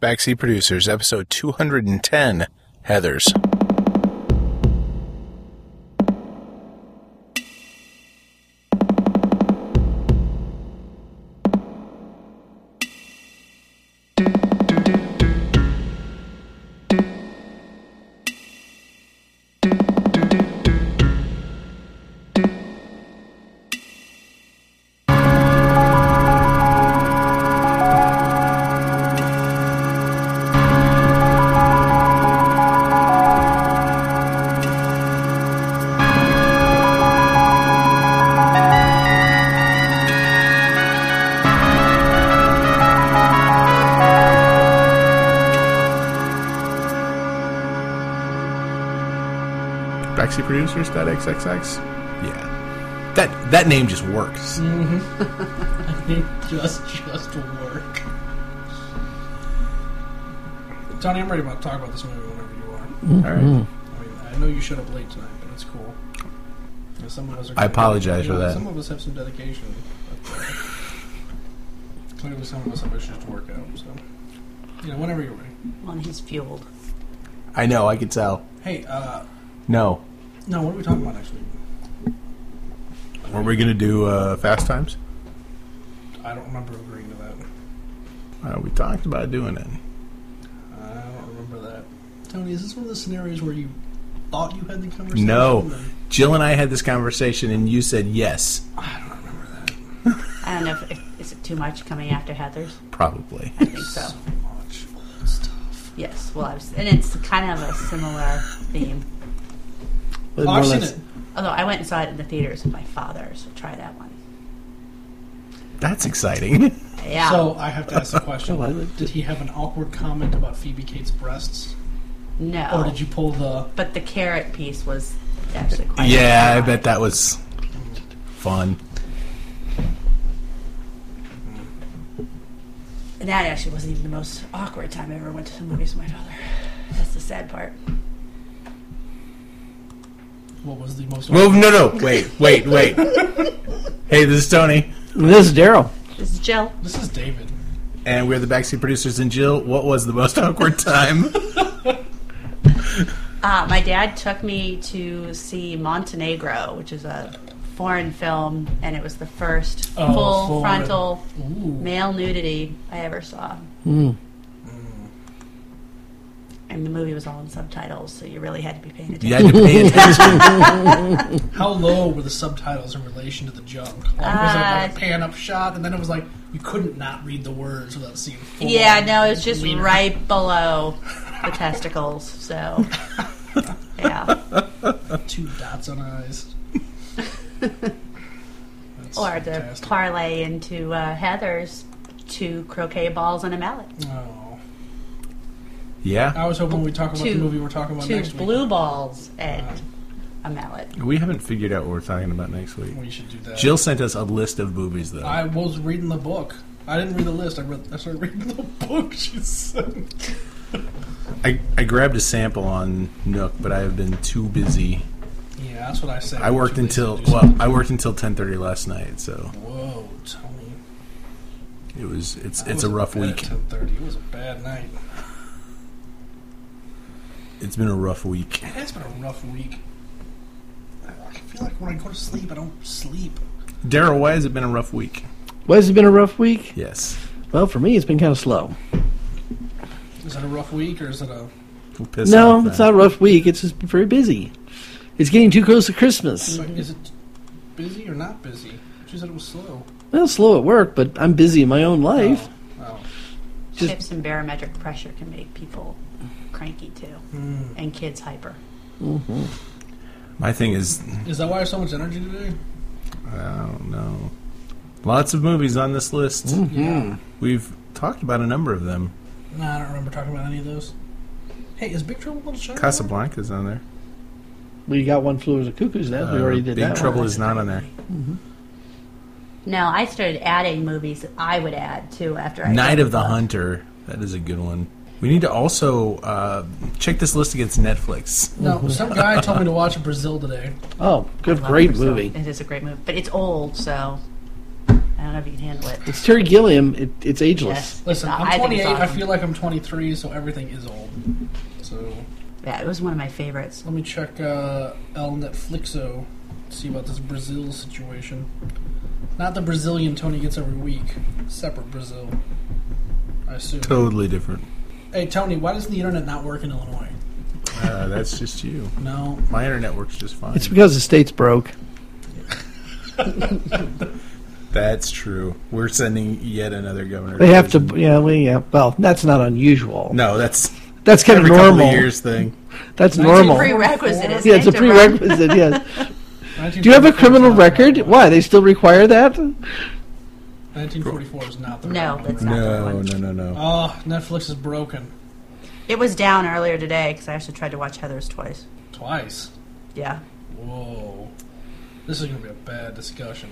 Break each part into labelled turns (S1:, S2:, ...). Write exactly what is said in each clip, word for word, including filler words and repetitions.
S1: Backseat Producers, episode two hundred ten, Heathers. Backseat Producers dot X X X? Yeah. That that name just works.
S2: Mm-hmm. I think just just work. Tony, I'm ready to talk about this movie whenever you are.
S1: Mm-hmm. All right.
S2: I mean, I know you showed up late tonight, but it's cool. You know, some of us are
S1: I apologize
S2: you know,
S1: for that.
S2: Some of us have some dedication. But, uh, clearly some of us have issues to work out, so... You know, whenever you're ready.
S3: Well, he's fueled.
S1: I know, I could tell.
S2: Hey, uh...
S1: No.
S2: No, what are we talking about next week?
S1: Were we going to do uh, Fast Times?
S2: I don't remember agreeing to that.
S1: Uh, we talked about doing it.
S2: I don't remember that. Tony, is this one of the scenarios where you thought you had the conversation?
S1: No.
S2: And...
S1: Jill and I had this conversation, and you said yes.
S2: I don't remember that.
S3: I don't know if, if is it too much coming after Heathers.
S1: Probably.
S3: I think so.
S2: So much old stuff.
S3: Yes, well, I was, and it's kind of a similar theme.
S2: Oh, I've seen it.
S3: Although I went and saw it in the theaters with my father, so try that one.
S1: That's exciting.
S3: Yeah.
S2: So I have to ask the question: did he have an awkward comment about Phoebe Cates' breasts,
S3: no.
S2: or did you pull the?
S3: But the carrot piece was actually quite.
S1: Yeah, I
S3: fun.
S1: bet that was fun.
S3: And that actually wasn't even the most awkward time I ever went to the movies with my father. That's the sad part.
S2: What was the most?
S1: Well, no, no, wait, wait, wait. Hey, this is Tony.
S4: This is Daryl.
S3: This is Jill.
S2: This is David.
S1: And we're the Backseat Producers. And Jill, what was the most awkward time?
S3: Uh, my dad took me to see Montenegro, which is a foreign film, and it was the first
S2: Oh,
S3: full
S2: foreign.
S3: frontal
S2: Ooh.
S3: male nudity I ever saw.
S4: Mm.
S3: And the movie was all in subtitles, so you really had to be paying
S1: You
S3: attention.
S1: had to pay attention.
S2: How low were the subtitles in relation to the junk? Like, was it like a pan up shot, and then it was like you couldn't not read the words without seeing. Full
S3: Yeah, no, it was just
S2: wiener.
S3: right below the testicles, so yeah.
S2: Two dots on eyes. That's
S3: Or to
S2: fantastic.
S3: parlay into uh, Heather's two croquet balls and a mallet.
S2: Oh.
S1: Yeah,
S2: I was hoping we'd talk about
S3: Two-
S2: the movie we're talking about
S3: Two
S2: next week.
S3: blue balls and a mallet.
S1: we haven't figured out what we're talking about next week.
S2: We should do that.
S1: Jill sent us a list of boobies, though.
S2: I was reading the book. I didn't read the list. I, read, I started reading the book she sent.
S1: I, I grabbed a sample on Nook, but I have been too busy.
S2: Yeah, that's what I said.
S1: I worked
S2: Too lazy
S1: until
S2: to do
S1: well,
S2: something.
S1: I worked until ten thirty last night, so
S2: Whoa, Tony.
S1: it was it's
S2: I
S1: it's a
S2: was
S1: rough
S2: in bed
S1: week.
S2: at ten thirty. It was a bad night.
S1: It's been a rough week.
S2: It has been a rough week. I feel like when I go to sleep, I don't sleep.
S1: Daryl, why has it been a rough week?
S4: Why has it been a rough week?
S1: Yes.
S4: Well, for me, it's been kind of slow.
S2: Is it a rough week or is it a?
S1: We'll piss
S4: No,
S1: off
S4: it's
S1: then.
S4: not a rough week. It's just very busy. It's getting too close to Christmas.
S2: Like, is it busy or not busy? She said it was slow.
S4: Well, slow at work, but I'm busy in my own life.
S2: Oh. oh.
S4: Just-
S3: Shifts in barometric pressure can make people cranky too,
S2: Hmm.
S3: and kids hyper.
S4: Mm-hmm.
S1: My thing is,
S2: Is that why I have so much energy today?
S1: I don't know. Lots of movies on this list.
S4: Mm-hmm.
S2: Yeah.
S1: We've talked about a number of them.
S2: No, I don't remember talking about any of those. Hey, is Big Trouble in Little China?
S1: Casablanca's on there.
S4: We got One Flew Over the Cuckoo's Nest. We
S1: Uh,
S4: already did
S1: Big
S4: that
S1: Trouble
S4: one.
S1: is not on there.
S4: Mm-hmm.
S3: No, I started adding movies that I would add too after I
S1: Night
S3: read
S1: of the
S3: book.
S1: Hunter. That is a good one. We need to also uh, check this list against Netflix.
S2: No, some guy told me to watch Brazil today.
S4: Oh, good,
S3: I love
S4: great
S3: Brazil.
S4: movie.
S3: It is a great movie, but it's old, so I I don't know if you can handle it.
S4: It's Terry Gilliam. It, it's ageless.
S3: Yes.
S2: Listen,
S3: No, I
S2: I'm
S3: think it's
S2: twenty-eight. I
S3: awesome.
S2: feel like I'm twenty-three, so everything is old. So
S3: Yeah, it was one of my favorites.
S2: let me check uh, El Netflixo. See about this Brazil situation. Not the Brazilian Tony gets every week. Separate Brazil. I assume.
S1: Totally different.
S2: Hey Tony, why does the internet not work in Illinois?
S1: Uh, that's just you.
S2: No.
S1: My internet works just fine.
S4: It's because the state's broke.
S1: That's true. We're sending yet another governor.
S4: They have to.
S1: prison.
S4: Yeah, we. Yeah. Well, that's not unusual.
S1: No, that's
S4: That's kind of
S1: every couple
S4: normal.
S1: of years thing.
S4: That's
S2: nineteen
S4: normal.
S3: Prerequisite, isn't
S4: Yeah, it's a
S3: it, to run?
S4: prerequisite. Yes. Do you have a criminal record? Why? They still require that?
S2: nineteen forty-four is not the
S3: No,
S2: right
S3: that's
S2: number.
S3: not the
S1: No,
S3: one.
S1: no, no, no.
S2: Oh, Netflix is broken.
S3: It was down earlier today because I actually tried to watch Heathers twice.
S2: Twice.
S3: Yeah.
S2: Whoa. This is going to be a bad discussion.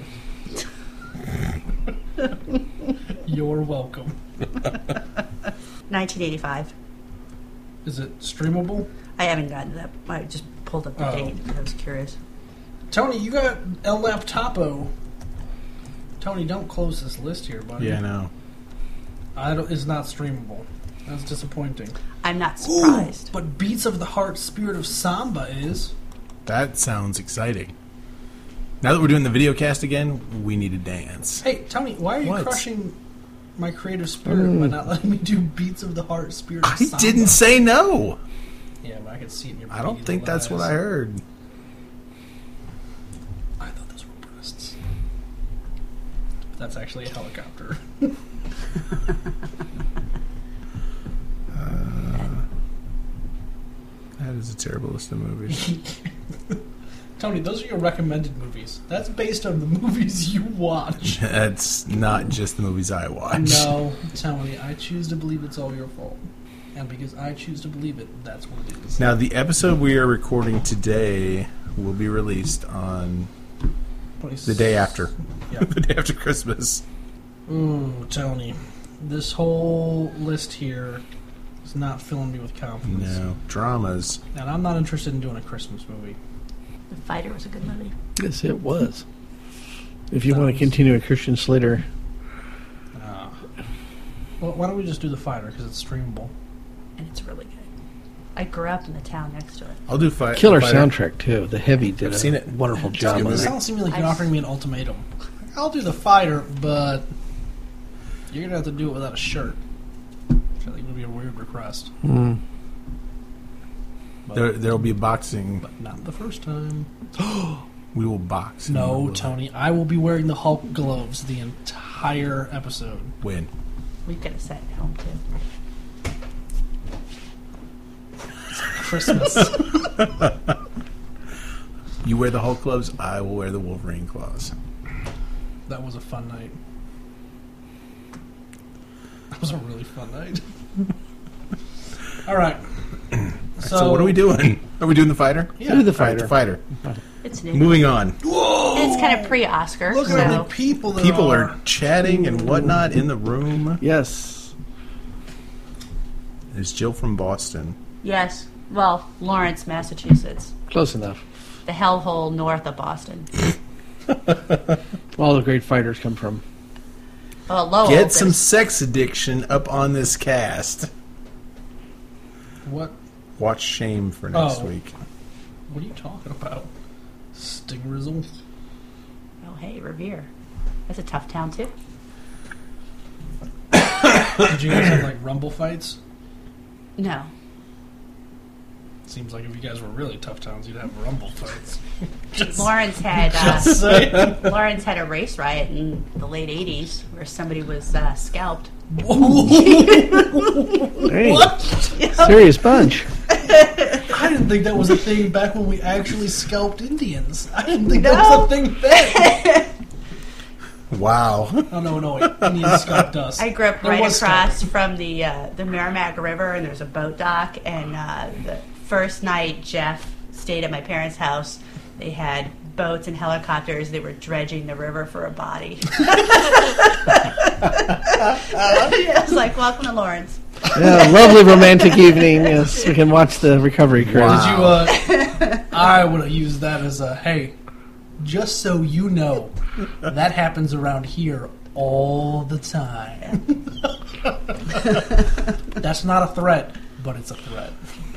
S2: You're welcome.
S3: nineteen eighty-five.
S2: Is it streamable?
S3: I haven't gotten to that. I just pulled up the
S2: Oh.
S3: date because I was curious.
S2: Tony, you got El Laptopo. Tony, don't close this list here, buddy.
S1: Yeah, no.
S2: I don't, it's not streamable. That's disappointing.
S3: I'm not
S2: Ooh,
S3: surprised.
S2: but Beats of the Heart, Spirit of Samba is.
S1: That sounds exciting. Now that we're doing the video cast again, we need to dance.
S2: Hey, Tony, why are you
S1: What?
S2: crushing my creative spirit by not letting me do Beats of the Heart, Spirit of
S1: I
S2: Samba?
S1: didn't say no.
S2: Yeah, but I can see it in your
S1: I don't
S2: beady
S1: think
S2: little
S1: that's what
S2: eyes.
S1: I heard.
S2: I thought those were breasts. That's actually a helicopter.
S1: That is a terrible list of movies.
S2: Tony, those are your recommended movies. That's based on the movies you watch.
S1: That's not just the movies I watch.
S2: No, Tony, I choose to believe it's all your fault. And because I choose to believe it, that's what it is.
S1: Now, the episode we are recording today will be released on the day after.
S2: Yeah.
S1: The day after Christmas.
S2: Ooh, Tony, this whole list here is not filling me with confidence.
S1: No. Dramas.
S2: And I'm not interested in doing a Christmas movie.
S3: The Fighter was a good movie.
S4: Yes, it was. If you want to continue a Christian Slater,
S2: Uh, well, why don't we just do The Fighter, because it's streamable.
S3: And it's really good. I grew up in the town next to it.
S1: I'll do fi-
S4: killer
S1: Fighter.
S4: soundtrack too. The Heavy did
S1: I've
S4: a
S1: seen it.
S4: wonderful
S1: It's a
S4: job
S1: good
S4: on
S2: It
S1: movie.
S4: it.
S2: sounds to me like you're
S3: I've-
S2: offering me an ultimatum. I'll do The Fighter, but you're going to have to do it without a shirt. Which I think would be a weird request.
S4: Mm.
S2: But,
S1: There, there'll be boxing.
S2: but not the first time.
S1: We will box.
S2: No,
S1: We'll
S2: Tony, I will be wearing the Hulk gloves the entire episode.
S1: Win.
S3: We could have sat at home too.
S2: Christmas.
S1: You wear the Hulk gloves, I will wear the Wolverine claws.
S2: That was a fun night. That was a really fun night. All right. So,
S1: So, what are we doing? Are we doing the fighter?
S2: Yeah.
S4: Do the
S1: All right,
S4: Fighter.
S1: the fighter.
S3: It's new.
S1: Moving on.
S2: Whoa!
S3: And it's kind of pre-Oscar,
S2: Look
S3: so
S2: at how many people there
S1: People
S2: are.
S1: are chatting and whatnot in the room.
S4: Yes.
S1: There's Jill from Boston.
S3: yes. Well, Lawrence, Massachusetts,
S4: Close enough.
S3: the hellhole north of Boston.
S4: All the great fighters come from.
S3: Well, Lowell.
S1: Get some
S3: there's-
S1: sex addiction up on this cast.
S2: What?
S1: Watch Shame for next
S2: Oh.
S1: week.
S2: What are you talking about? Stingrizzle?
S3: Oh, hey, Revere. That's a tough town too.
S2: Did you guys have like rumble fights?
S3: No.
S2: Seems like if you guys were really tough towns, you'd have rumble fights. Just,
S3: Lawrence had uh,
S2: just saying.
S3: Lawrence had a race riot in the late eighties where somebody was uh, scalped.
S4: Hey,
S2: What?
S4: serious bunch.
S2: I didn't think that was a thing back when we actually scalped Indians. I didn't think that
S3: No.
S2: was a thing then.
S1: Wow.
S2: Oh, no, no, wait. Indians scalped us.
S3: I grew up
S2: There
S3: right
S2: was
S3: across
S2: scalping.
S3: from the uh, the Merrimack River, and there's a boat dock. And uh, the first night Jeff stayed at my parents' house, they had boats and helicopters. They were dredging the river for a body. I was like, welcome to Lawrence.
S4: Yeah, lovely romantic evening. Yes, we can watch the recovery crew.
S1: Wow.
S2: Did you, uh, I would have used that as a, hey, just so you know, that happens around here all the time. That's not a threat, but it's a threat.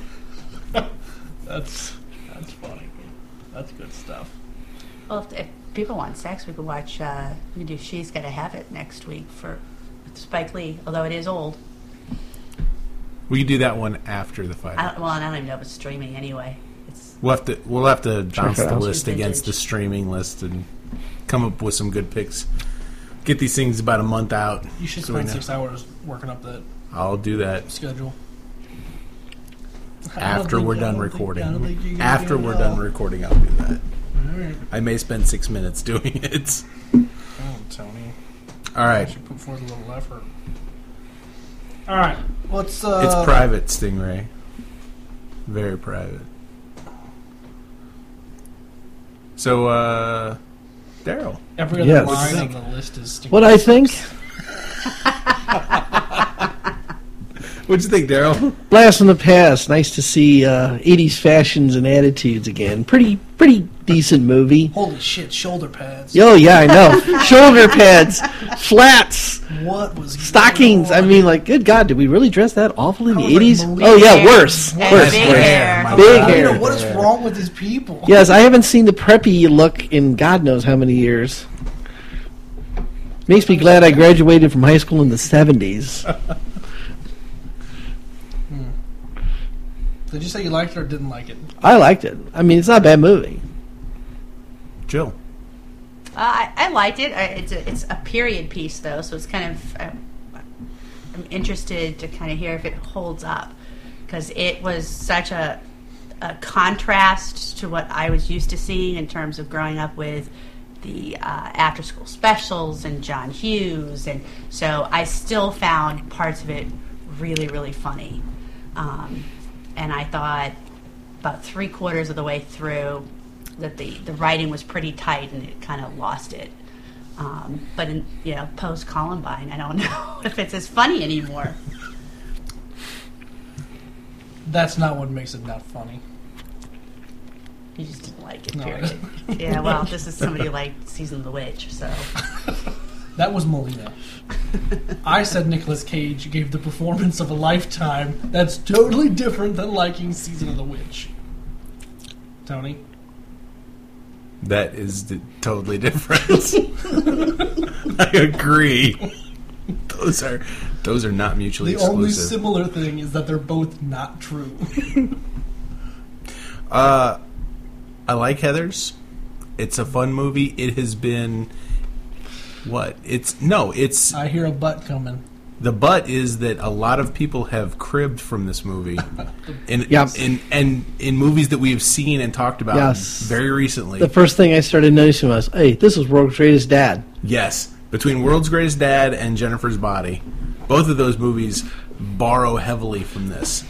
S2: that's that's funny. That's good stuff.
S3: Well, if, if people want sex, we could watch. Uh, we could do She's Gotta Have It next week for Spike Lee, although it is old.
S1: We could do that one after the fight.
S3: I don't, well, I don't even know if it's streaming anyway. It's
S1: We'll have to we'll have to bounce
S4: it
S1: the
S4: out.
S1: list
S3: Vintage.
S1: against the streaming list and come up with some good picks. Get these things about a month out.
S2: You should
S1: so we
S2: spend
S1: know.
S2: six hours working up that
S1: I'll do that
S2: schedule. I don't
S1: after
S2: think-
S1: we're
S2: I
S1: done
S2: don't think- I don't
S1: recording.
S2: think you're gonna
S1: After
S2: do it
S1: we're
S2: at
S1: done
S2: all.
S1: recording, I'll do that.
S2: All right.
S1: I may spend six minutes doing it.
S2: Oh, Tony.
S1: All
S2: I
S1: right.
S2: should put forth a little effort. All right. Let's. Uh,
S1: It's private, Stingray. Very private. So, uh, Daryl.
S2: Every other
S4: Yes.
S2: line on the list is. Stinky.
S4: What I think?
S1: What'd you think, Daryl?
S4: Blast from the past. Nice to see uh, eighties fashions and attitudes again. Pretty, pretty decent movie.
S2: Holy shit! Shoulder pads.
S4: Oh yeah, I know. Shoulder pads, flats,
S2: What was
S4: stockings.
S2: going
S4: I
S2: on?
S4: mean, like, good God, did we really dress that awful in
S2: I
S4: the
S2: was like,
S4: eighties?
S2: believe
S4: Oh yeah,
S3: hair.
S4: worse,
S3: And
S4: worse,
S3: big
S4: worse.
S3: hair.
S1: My
S4: Big
S1: God.
S2: You
S4: hair.
S2: know, what is wrong with these people?
S4: Yes, I haven't seen the preppy look in God knows how many years. Makes me glad I graduated from high school in the seventies.
S2: Did you say you liked it or didn't like it?
S4: I liked it. I mean, it's not a bad movie.
S1: Jill.
S3: Uh, I, I liked it. I, it's a, it's a period piece though, so it's kind of. Uh, I'm interested to kind of hear if it holds up because it was such a, a contrast to what I was used to seeing in terms of growing up with the uh, after-school specials and John Hughes, and so I still found parts of it really, really funny. Um, and I thought about three quarters of the way through that the, the writing was pretty tight and it kind of lost it. Um, but in, you know, post Columbine, I don't know if it's as funny anymore.
S2: That's not what makes it not funny.
S3: You just didn't like it,
S2: No.
S3: period. Yeah, well, this is somebody like Season of the Witch, so.
S2: That was Molina. I said Nicolas Cage gave the performance of a lifetime. That's totally different than liking Season of the Witch. Tony?
S1: That is d- totally different. I agree. Those are those are not mutually
S2: The only
S1: exclusive.
S2: similar thing is that they're both not true.
S1: uh, I like Heathers. It's a fun movie. It has been what? It's no. It's
S2: I hear a butt coming.
S1: the but is that a lot of people have cribbed from this movie, in
S4: Yep.
S1: in and in movies that we have seen and talked about
S4: Yes.
S1: very recently.
S4: The first thing I started noticing was, hey, this is World's Greatest Dad.
S1: Yes, between World's Greatest Dad and Jennifer's Body, both of those movies borrow heavily from this.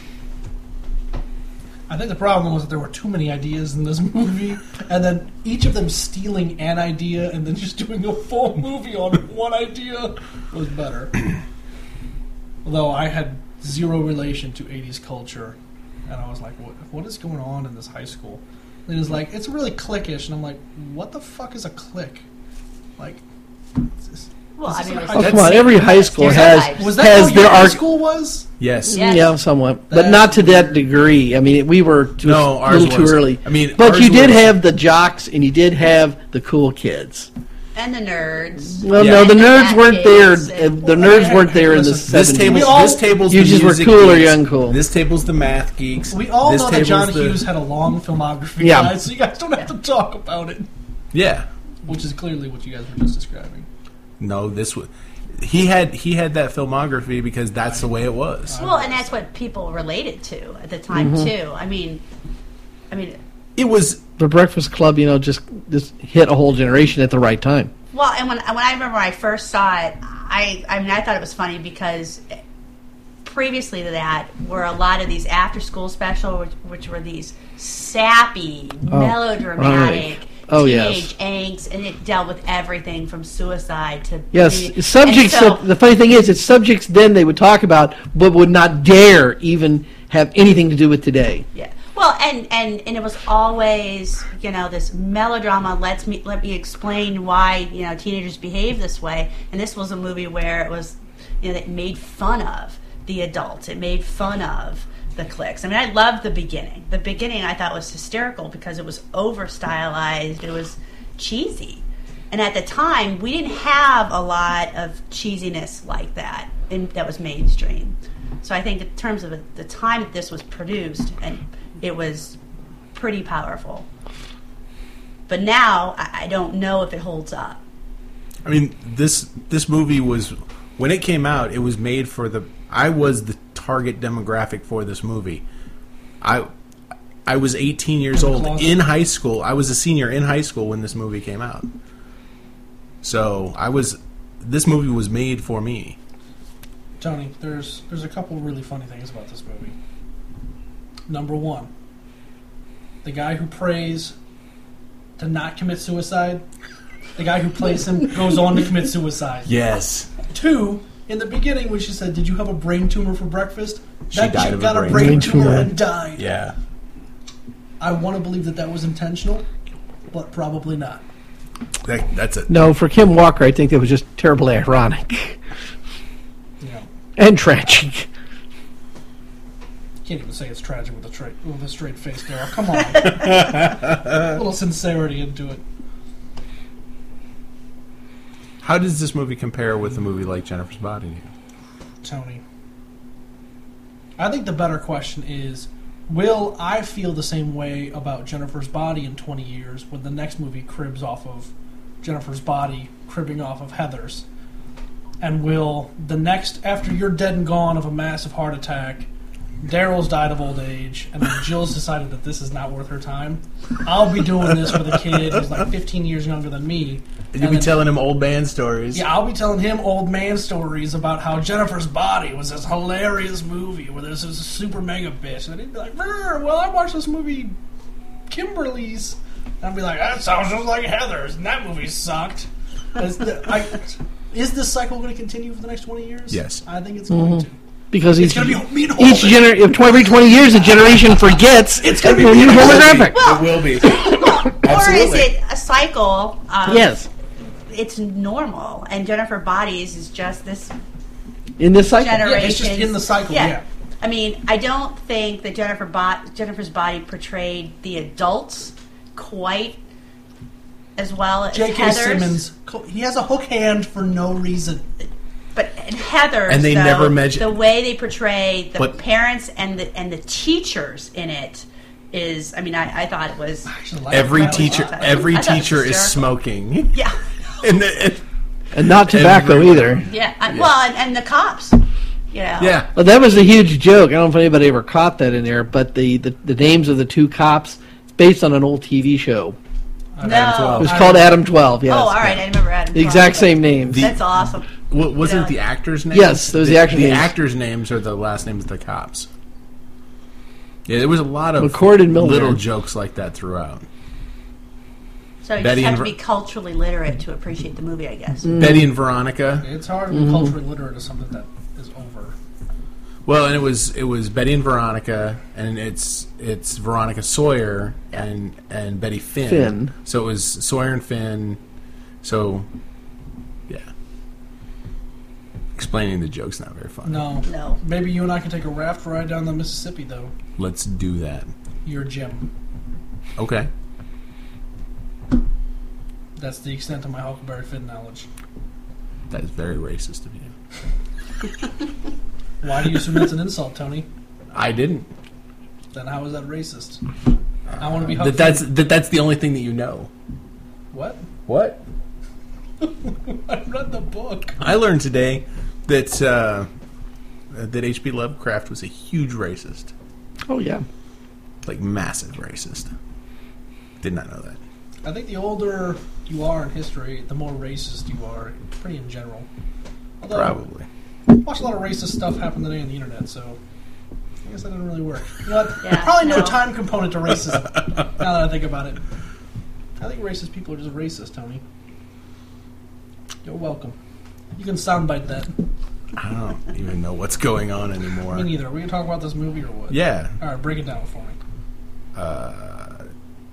S2: I think the problem was that there were too many ideas in this movie, and then each of them stealing an idea and then just doing a full movie on one idea was better. Although I had zero relation to eighties culture, and I was like, what, what is going on in this high school? And it was like, it's really cliquish, and I'm like, what the fuck is a clique? Like, it's just-
S3: Well,
S2: this
S3: I
S2: is
S3: mean,
S2: a
S3: it's
S2: high
S4: Oh,
S3: the
S4: come on,
S3: same
S4: every high school has
S3: stereotypes.
S2: was that
S4: has
S2: how your
S4: their
S2: high
S4: arc.
S2: school was?
S1: Yes.
S3: Yes.
S4: Yeah, somewhat, but
S2: That's
S4: not to that
S2: weird.
S4: degree. I mean, we were just
S1: No,
S4: a
S1: ours
S4: little too
S1: was.
S4: early.
S1: I mean,
S4: but
S1: ours
S4: you did
S1: was-
S4: have the jocks and you did have the cool kids.
S3: And the nerds.
S4: Well,
S1: Yeah.
S4: no, the
S3: And the
S4: nerds
S3: fat
S4: weren't there.
S3: kids
S4: uh,
S3: and-
S4: The nerds weren't there in the
S2: Listen,
S1: This
S4: seventies.
S1: table,
S2: We all-
S1: this table's
S4: You
S1: the
S4: just were
S1: music
S4: cool or
S1: geeks.
S4: young cool.
S1: This table's the math geeks.
S2: We all
S1: this
S2: know that
S1: table's
S2: John
S1: the-
S2: Hughes had a long filmography,
S4: Yeah.
S2: guys, so you guys don't have to talk about it.
S1: Yeah.
S2: Which is clearly what you guys were just describing.
S1: No, this was. He had he had that filmography because that's the way it was.
S3: Well, and that's what people related to at the time
S4: Mm-hmm.
S3: too. I mean, I mean,
S1: It was
S4: The Breakfast Club, you know, just just hit a whole generation at the right time.
S3: well, and when when I remember when I first saw it, I I mean I thought it was funny because previously to that were a lot of these after school specials, which, which were these sappy,
S4: Oh,
S3: melodramatic.
S4: right. Oh,
S3: teenage
S4: yes.
S3: angst, and it dealt with everything from suicide to
S4: Yes,
S3: and
S4: subjects.
S3: so-
S4: that, the funny thing is, it's subjects then they would talk about, but would not dare even have anything to do with today.
S3: Yeah. Well, Well, and, and, and it was always, you know, this melodrama. Let's me let me explain why, you know, teenagers behave this way. And this was a movie where it was, you know, it made fun of the adults. It made fun of the cliques. I mean, I loved the beginning. The beginning I thought was hysterical because it was over stylized. It was cheesy. And at the time, we didn't have a lot of cheesiness like that in, that was mainstream. So I think in terms of the time that this was produced, and it was pretty powerful. But now, I, I don't know if it holds up.
S1: I mean, this this movie was, when it came out, it was made for the, I was the target demographic for this movie. I I was eighteen years old in high school. I was a senior in high school when this movie came out. So I was, this movie was made for me.
S2: Tony, there's there's a couple really funny things about this movie. Number one, the guy who prays to not commit suicide, the guy who plays him goes on to commit suicide.
S1: Yes.
S2: Two, in the beginning when she said, "Did you have a brain tumor for breakfast?"
S1: She
S2: that
S1: died
S2: chick
S1: of a
S2: got
S1: brain
S2: a brain tumor
S4: tumor.
S2: and died.
S1: Yeah.
S2: I want to believe that that was intentional, but probably not.
S1: That, that's it.
S4: No, for Kim Walker, I think that was just terribly ironic
S2: Yeah.
S4: and tragic.
S2: Can't even say it's tragic with a straight with a straight face, Daryl. Come on, a little sincerity into it.
S1: How does this movie compare with a movie like Jennifer's Body to you?
S2: Tony, I think the better question is, will I feel the same way about Jennifer's Body in twenty years when the next movie cribs off of Jennifer's Body, cribbing off of Heather's? And will the next, after you're dead and gone of a massive heart attack, Daryl's died of old age, and then Jill's decided that this is not worth her time, I'll be doing this with a kid who's like fifteen years younger than me.
S1: You'll be telling him old man stories.
S2: Yeah, I'll be telling him old man stories about how Jennifer's Body was this hilarious movie where there's this super mega bitch. And he'd be like, well, I watched this movie, Kimberly's. And I'd be like, that sounds just like Heather's, and that movie sucked. Is, the, I, is this cycle going to continue for the next twenty years?
S1: Yes.
S2: I think it's going to.
S4: Because
S2: It's
S4: each,
S2: going to be me and
S4: each
S2: Holden.
S4: gener- every twenty years, a generation forgets
S2: It's gonna be
S4: a new
S2: me and Holden.
S4: demographic.
S3: Well,
S1: It will be.
S3: or is
S1: Absolutely.
S3: it a cycle? Of,
S4: Yes.
S3: It's normal, and Jennifer Bodies is just this
S4: In this cycle.
S3: generation.
S2: Yeah, it's just in the cycle, yeah.
S3: I mean, I don't think that Jennifer Bo- Jennifer's Body portrayed the adults quite as well as
S2: J K.
S3: Heather's.
S2: Simmons, he has a hook hand for no reason.
S3: But in Heather's,
S1: And they
S3: though,
S1: never mention-
S3: the way they portray the
S1: But-
S3: parents and the and the teachers in it is. I mean, I, I thought it was.
S2: I actually like
S1: Every
S2: that.
S1: teacher,
S3: I
S1: every
S3: thought it was
S1: teacher is
S3: hysterical.
S1: smoking.
S3: Yeah,
S1: And the, and,
S4: And not tobacco
S1: Every-
S4: either.
S3: yeah. I- Well, and, and the cops. You know.
S1: yeah.
S4: Well, that was a huge joke. I don't know if anybody ever caught that in there, but the, the, the names of the two cops, it's based on an old T V show.
S3: No.
S4: It was
S2: I-
S4: called Adam twelve, yes.
S3: Oh, all right. I remember Adam.
S4: The exact
S3: Twelve.
S4: same names.
S3: That's awesome.
S1: Wa- wasn't
S3: Yeah.
S1: it the actors' names?
S4: Yes, those are the actors'
S1: The
S4: names.
S1: actors' names are the last names of the cops. Yeah, there was a lot of
S4: McCord and Miller.
S1: little jokes like that throughout.
S3: So you
S1: Betty
S3: just have
S1: and
S3: to
S1: Ver-
S3: be culturally literate to appreciate the movie, I guess.
S1: Betty and Veronica.
S2: It's hard to be
S4: Mm-hmm.
S2: culturally literate of something that is over.
S1: Well, and it was it was Betty and Veronica, and it's it's Veronica Sawyer
S3: Yeah.
S1: and and Betty Finn.
S4: Finn.
S1: So it was Sawyer and Finn. So, yeah. Explaining the joke's not very fun.
S2: No.
S3: No.
S2: Maybe you and I can take a raft ride down the Mississippi, though.
S1: Let's do that.
S2: You're Jim.
S1: Okay.
S2: That's the extent of my Huckleberry Finn knowledge.
S1: That is very racist of you.
S2: Why do you assume that's an insult, Tony?
S1: I didn't.
S2: Then how is that racist? I want to be Huck
S1: That that's
S2: Finn.
S1: that that's the only thing that you know.
S2: What?
S1: What?
S2: I read the book.
S1: I learned today that uh, that H P Lovecraft was a huge racist,
S4: Oh, yeah.
S1: like massive racist. Did not know that.
S2: I think the older you are in history, the more racist you are, pretty in general. Although,
S1: Probably.
S2: I watch a lot of racist stuff happen today on the internet, so I guess that didn't really work. You know what?
S3: Yeah,
S2: Probably no
S3: no.
S2: time component to racism, now that I think about it. I think racist people are just racist, Tony. You're welcome. You can soundbite that.
S1: I don't even know what's going on anymore.
S2: Me neither. Are we going to talk about this movie or what?
S1: Yeah.
S2: Alright, break it down for me.
S1: Uh,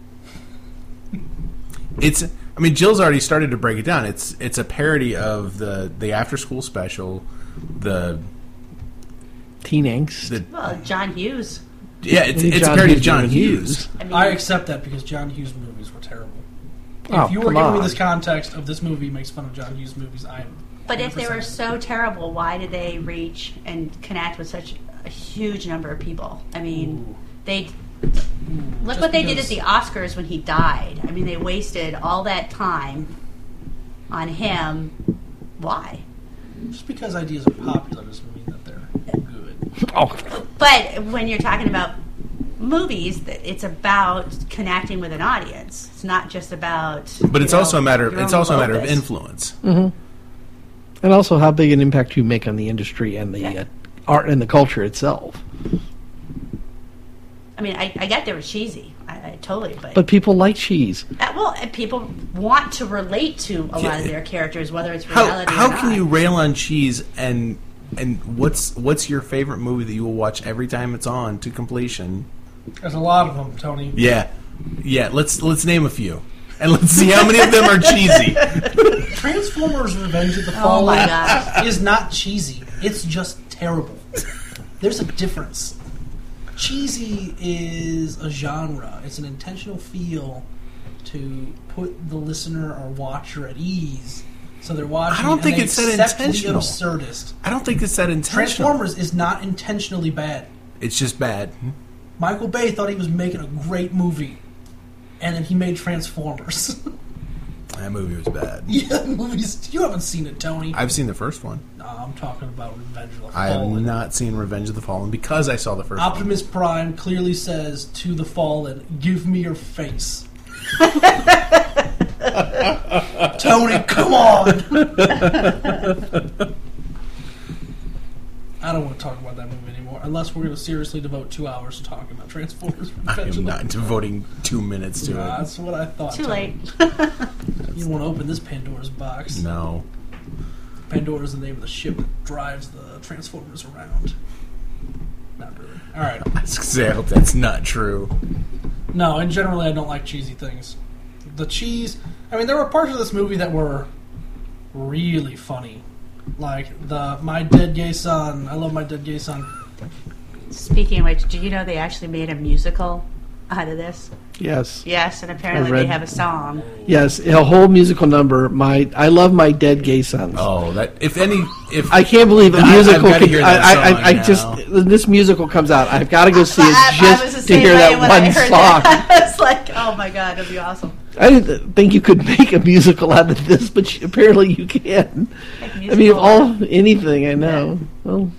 S1: it's. I mean, Jill's already started to break it down. It's it's a parody of the the after school special, the
S4: Teen angst.
S1: the
S3: Well, John Hughes.
S1: yeah. It's
S4: Maybe
S1: it's a
S4: John
S1: parody of
S4: Hughes
S1: John
S4: doing
S1: Hughes.
S4: Hughes.
S3: I mean,
S2: I accept that because John Hughes movies were terrible.
S4: Oh,
S2: if you were
S4: come
S2: giving me
S4: on.
S2: this context of this movie makes fun of John Hughes movies, I am.
S3: but if they were
S2: one hundred percent.
S3: so terrible, why did they reach and connect with such a huge number of people? I mean,
S2: Ooh.
S3: they
S2: Ooh,
S3: look
S2: just
S3: what they did
S2: because-
S3: at the Oscars when he died. I mean, they wasted all that time on him. Why?
S2: Just because ideas are popular doesn't mean that they're good.
S4: Oh,
S3: But when you're talking about movies, that it's about connecting with an audience. It's not just about.
S1: But
S3: you
S1: it's
S3: know,
S1: also a matter. Of,
S3: your
S1: it's
S3: own
S1: also a matter of
S3: focus.
S1: influence.
S4: and also how big an impact you make on the industry and the uh, art and the culture itself.
S3: I mean, I, I get they were cheesy. I, I totally, but,
S4: But people like cheese.
S3: uh, well, and people want to relate to a lot
S1: Yeah.
S3: of their characters, whether it's
S1: How
S3: reality
S1: how
S3: or
S1: can
S3: not.
S1: you rail on cheese and and what's what's your favorite movie that you will watch every time it's on to completion?
S2: There's a lot of them, Tony.
S1: Yeah, yeah. Let's let's name a few and let's see how many of them are cheesy.
S2: Transformers: Revenge of the
S3: Oh
S2: Fallen
S3: my gosh.
S2: is not cheesy. It's just terrible. There's a difference. Cheesy is a genre. It's an intentional feel to put the listener or watcher at ease, so they're watching.
S1: I don't
S2: and
S1: think
S2: they
S1: it's that
S2: accept
S1: intentional.
S2: The absurdist.
S1: I don't think it's that intentional.
S2: Transformers is not intentionally bad.
S1: It's just bad.
S2: Michael Bay thought he was making a great movie, and then he made Transformers.
S1: That movie was bad.
S2: Yeah, movies. You haven't seen it, Tony.
S1: I've seen the first one.
S2: No, I'm talking about Revenge of the
S1: I have
S2: Fallen.
S1: not seen Revenge of the Fallen because I saw the first
S2: Optimus Prime clearly says to the Fallen, "Give me your face." Tony, come on! I don't want to talk about that movie anymore, unless we're going to seriously devote two hours to talking about Transformers.
S1: one. I am not devoting two minutes to
S2: Nah,
S1: it.
S2: that's what I thought.
S3: Too
S2: Tony.
S3: late.
S2: You don't want to open this Pandora's box.
S1: No.
S2: Pandora's the name of the ship that drives the Transformers around. Not really. All right.
S1: I was gonna say, I hope that's not true.
S2: No, and generally I don't like cheesy things. The cheese... I mean, there were parts of this movie that were really funny. Like, the My Dead Gay Son. I love My Dead Gay Son.
S3: Speaking of which, do you know they actually made a musical out of this?
S4: Yes.
S3: Yes, and apparently
S4: I read-
S3: they have a song.
S4: Yes, a whole musical number. My I love my dead gay sons.
S1: Oh, that if any if
S4: I can't believe a
S1: I- I've
S4: musical.
S1: gotta
S4: could,
S1: hear
S4: I,
S1: that
S4: I,
S1: song
S4: I, I
S1: now.
S4: just when this musical comes out, I've got to go see
S3: I-
S4: it
S3: I was the
S4: just to
S3: same
S4: hear
S3: way
S4: that
S3: when I
S4: one
S3: heard
S4: song.
S3: that. I was like, oh my god, it'll be awesome.
S4: I didn't think you could make a musical out of this, but you, apparently you can.
S3: Like
S4: I mean,
S3: musical-
S4: of all anything, I know. Well,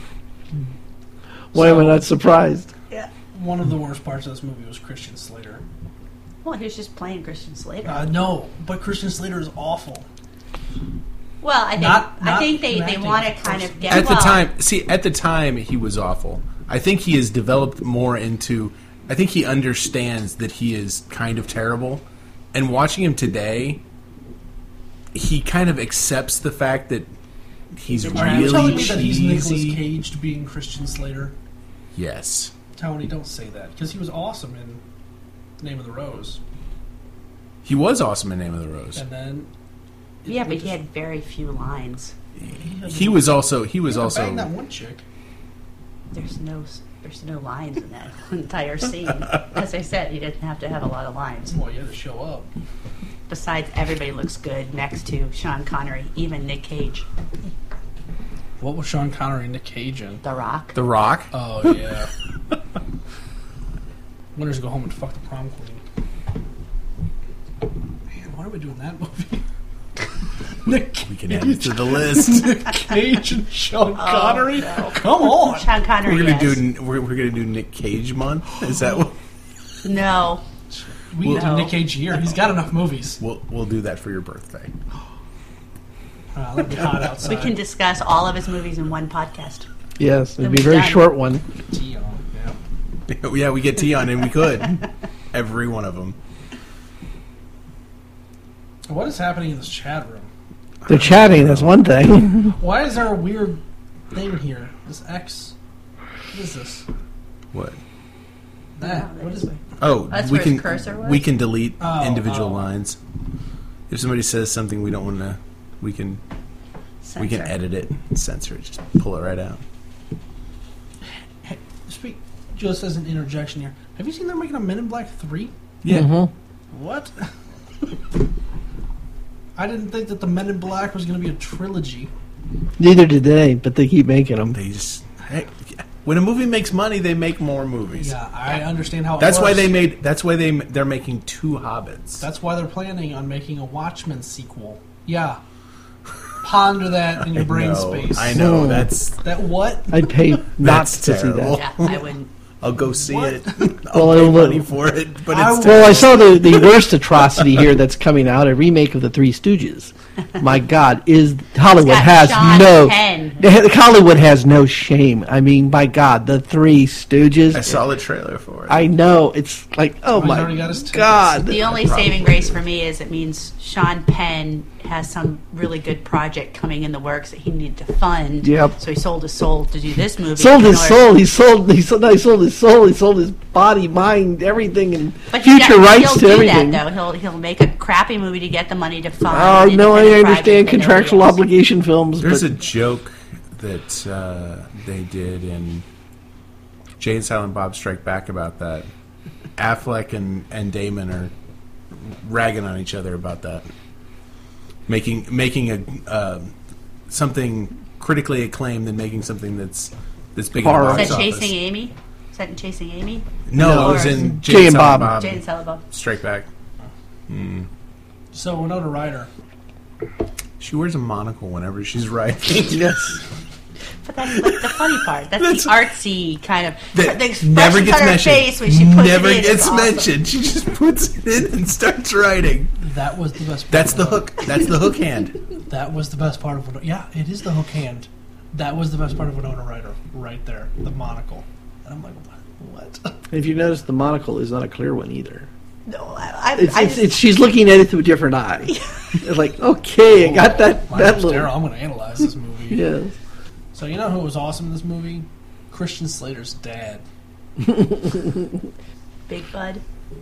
S4: why am I
S2: So-
S4: not surprised?
S3: Yeah.
S2: One of the worst parts of this movie was Christian Slater.
S3: Well, he was just playing Christian Slater.
S2: Uh, no, but Christian Slater is awful.
S3: well, I think
S2: not-
S3: I
S2: not
S3: think they, they
S2: connecting
S3: want to
S2: with
S3: kind
S2: person.
S3: of get
S1: at the
S3: well,
S1: time, see, at the time he was awful. I think he has developed more into. I think he understands that he is kind of terrible, and watching him today, he kind of accepts the fact that he's
S3: Are you
S2: Are you
S1: really
S2: telling me that he's Nicolas
S1: cheesy.
S2: Cage being Christian Slater?
S1: Yes,
S2: Tony, don't say that, because he was awesome in Name of the Rose.
S1: he was awesome in Name of the Rose.
S2: And then...
S3: Yeah, but
S2: it
S3: he had very few lines.
S1: He was also he was
S2: He had to
S1: also
S2: bang that one chick.
S3: There's no there's no lines in that entire scene. As I said, he didn't have to have a lot of lines.
S2: Well, you had to show up.
S3: Besides, everybody looks good next to Sean Connery, even Nick Cage,
S2: What was Sean Connery and Nick Cage in?
S3: The Rock.
S1: The Rock.
S2: Oh, yeah. Winners go home and fuck the prom queen. Man, why are we doing that movie? Nick
S1: We can add it to the list.
S2: Nick Cage and Sean Connery?
S3: no.
S2: Come on!
S3: Sean Connery.
S1: We're gonna
S3: yes.
S1: do we're, we're gonna do Nick Cage month. Is that what
S3: No.
S2: We need
S3: No.
S2: to Nick Cage a year. He's got enough movies.
S1: we'll we'll do that for your birthday?
S2: Uh, that'd be hot outside.
S3: We can discuss all of his movies in one podcast.
S4: Yes, it'd
S3: Then
S4: be a
S3: we're
S4: very
S3: done.
S4: short one.
S2: Tea on, yeah.
S1: Yeah, we get tea on, and we could every one of them.
S2: What is happening in this chat room?
S4: They're chatting. That's one thing.
S2: Why is there a weird thing here? This X. What is this?
S1: What?
S2: That,
S3: No,
S2: what is it?
S1: Oh,
S3: That's
S1: we
S3: where
S1: can
S3: his cursor was?
S1: we can delete
S2: Oh,
S1: individual
S2: oh.
S1: lines. If somebody says something we don't want to, we can
S3: Censor.
S1: we can edit it, censor it, just pull it right out.
S2: Hey, speak, just as an interjection here, have you seen they're making a Men in Black three?
S1: Yeah.
S4: Mhm.
S2: What? I didn't think that the Men in Black was going to be a trilogy.
S4: Neither did they, but they keep making them.
S1: They just hey, when a movie makes money, they make more movies.
S2: Yeah, I understand how.
S1: That's
S2: it
S1: why
S2: works.
S1: they made. That's why they they're making two Hobbits.
S2: That's why they're planning on making a Watchmen sequel. Yeah. Ponder that in your
S1: I
S2: brain
S1: know,
S2: space.
S1: I know.
S4: Hmm.
S1: that's
S2: That what?
S4: I'd pay not
S1: That's
S4: to see
S1: terrible.
S4: that.
S3: Yeah, I wouldn't.
S1: I'll go see
S2: What?
S1: it.
S4: Well,
S1: I'll pay
S4: I will-
S1: money for it, but
S2: I
S1: it's
S2: will-
S4: Well, I
S1: terrible.
S4: saw the, the worst atrocity here that's coming out, a remake of The Three Stooges. My God, is Hollywood
S3: got
S4: has
S3: Sean
S4: no
S3: Penn.
S4: Hollywood has no shame. I mean, my God, The Three Stooges.
S1: I saw the trailer for it.
S4: I know, it's like, oh
S2: he's
S4: my
S2: already got his tickets.
S4: God.
S3: The only
S1: Probably.
S3: saving grace for me is it means Sean Penn has some really good project coming in the works that he needed to fund.
S4: Yep.
S3: So he sold his soul to do this movie.
S4: Sold
S3: in
S4: his
S3: order-
S4: soul. He sold. He sold. No, he sold his soul. He sold his body, mind, everything, and
S3: But he
S4: future
S3: got-
S4: rights
S3: he'll
S4: to
S3: do
S4: everything.
S3: That, though. He'll he'll make a crappy movie to get the money to fund.
S4: Oh
S3: an
S4: no, I
S3: independent
S4: understand
S3: project that
S4: contractual
S3: nobody else-
S4: obligation films.
S1: There's
S4: but
S1: a joke that uh, they did in Jay and Silent Bob Strike Back about that. Affleck and, and Damon are ragging on each other about that, making making a uh, something critically acclaimed and making something that's that's big in the
S4: Horror.
S1: box
S3: Is that
S1: office.
S3: Chasing Amy? Is that in Chasing Amy?
S1: No,
S4: No,
S1: it was
S3: or-
S1: in
S4: Jay
S1: Jay,
S4: and
S1: and
S4: Bob.
S1: Bob,
S3: Jay and Silent Bob.
S1: Strike Back.
S2: So Winona Ryder.
S1: She wears a monocle whenever she's writing.
S4: yes,
S3: But that's like the funny part. That's,
S1: That's-
S3: the artsy kind of.
S1: That
S3: the expressions
S1: never gets
S3: on her
S1: mentioned.
S3: face when she puts
S1: never
S3: it in is
S1: gets
S3: awesome.
S1: mentioned. She just puts it in and starts writing.
S2: That was the best part.
S1: That's
S2: of
S1: the
S2: it.
S1: hook. That's the hook hand.
S2: That was the best part of Winona. Yeah, it is the hook hand. That was the best part of Winona Ryder, right there, the monocle. And I'm like, what? what?
S4: if you notice, the monocle is not a clear one either.
S3: No, I, I,
S4: It's,
S3: I
S4: it's,
S3: just,
S4: it's she's looking at it through a different eye. It's like, okay, I got that
S2: My
S4: that
S2: name's
S4: little.
S2: Daryl. I'm going to analyze this movie.
S4: Yes.
S2: So you know who was awesome in this movie? Christian Slater's dad.
S3: Big Bud.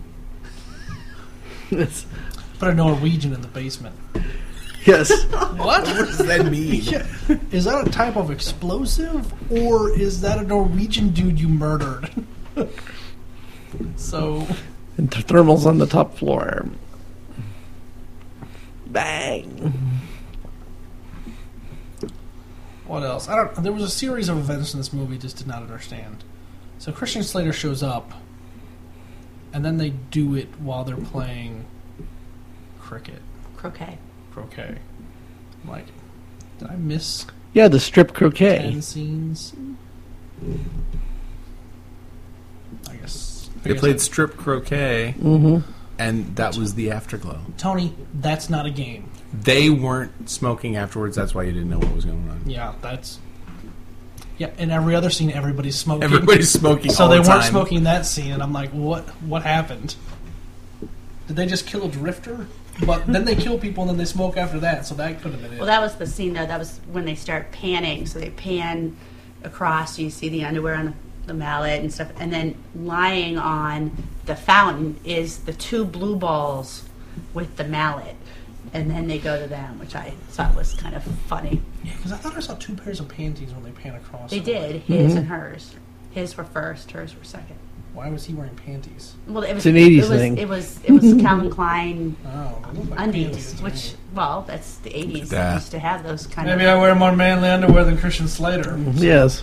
S4: yes.
S2: Put a Norwegian in the basement.
S4: Yes.
S2: What?
S1: What does that mean?
S2: Yeah. Is that a type of explosive, or is that a Norwegian dude you murdered? So,
S4: And th- thermals on the top floor. Bang.
S2: what else? I don't. There was a series of events in this movie I just did not understand. So Christian Slater shows up, and then they do it while they're playing cricket,
S3: Croquet.
S2: croquet. I'm like, did I miss
S4: Yeah, the strip croquet.
S2: ten scenes? I guess I
S1: They
S2: guess
S1: played
S2: I-
S1: strip croquet,
S4: Mm-hmm.
S1: and that was the afterglow.
S2: Tony, that's not a game.
S1: They weren't smoking afterwards. That's why you didn't know what was going on.
S2: Yeah, that's. Yeah, in every other scene, everybody's smoking.
S1: Everybody's smoking.
S2: So
S1: all
S2: they
S1: the
S2: weren't
S1: time.
S2: smoking that scene, and I'm like, what? What happened? Did they just kill a drifter? But then they kill people, and then they smoke after that. So that could have been it.
S3: Well, that was the scene, though. That was when they start panning. So they pan across. You see the underwear on the, the mallet and stuff. And then lying on the fountain is the two blue balls with the mallet. And then they go to them, which I thought was kind of funny.
S2: Yeah, because I thought I saw two pairs of panties when they pan across.
S3: They
S2: it.
S3: did, his and hers. His were first, hers were second.
S2: Why was he wearing panties?
S3: Well, it was
S4: It's an eighties
S3: it was,
S4: thing.
S3: It was it was Calvin Klein
S2: Oh, they look like
S3: undies,
S2: panties to
S3: which
S2: me.
S3: well, that's the eighties.
S1: that.
S3: They used to have those kind
S2: Maybe
S3: of.
S2: I wear more manly underwear than Christian Slater.
S4: Yes.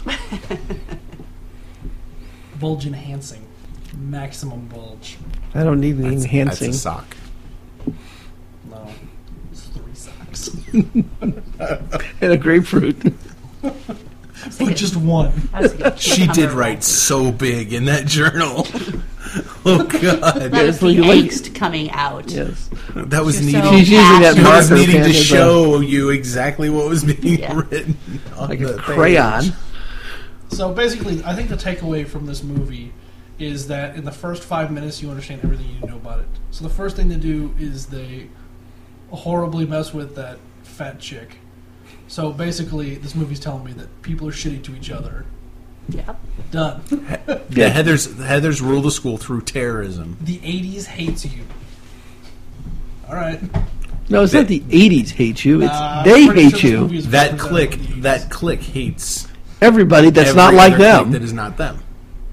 S2: Bulge enhancing, maximum bulge.
S4: I don't need any
S1: That's,
S4: enhancing.
S1: that's a sock.
S2: No, it's three socks.
S4: And a grapefruit.
S2: But just one.
S3: I was thinking
S1: She did
S3: cucumber.
S1: write so big in that journal. Oh God,
S3: That was
S4: Yes,
S3: the
S4: well, you like-
S3: angst coming out.
S4: Yes.
S1: that was
S3: She's
S1: needing.
S3: so
S4: She's using that
S1: She was
S4: marker
S1: needing
S4: pen
S1: to
S4: as a-
S1: show you exactly what was being
S3: Yeah.
S1: written on
S4: like
S1: the
S4: a crayon.
S1: page.
S2: So basically, I think the takeaway from this movie is that in the first five minutes you understand everything you need to know about it. So the first thing they do is they horribly mess with that fat chick. So basically, this movie's telling me that people are shitty to each other,
S3: Yep.
S2: Done.
S1: Yeah, Heather's Heather's rule the school through terrorism.
S2: The eighties hates you. All right.
S4: No, it's not the eighties hate you. It's
S2: Uh,
S4: they
S2: I'm pretty
S4: hate
S2: sure this
S4: you.
S2: movie is
S1: That
S2: presented
S1: clique,
S2: in the eighties.
S1: that clique hates
S4: Everybody that's
S1: every
S4: not like
S1: other clique
S4: them.
S1: that is not them.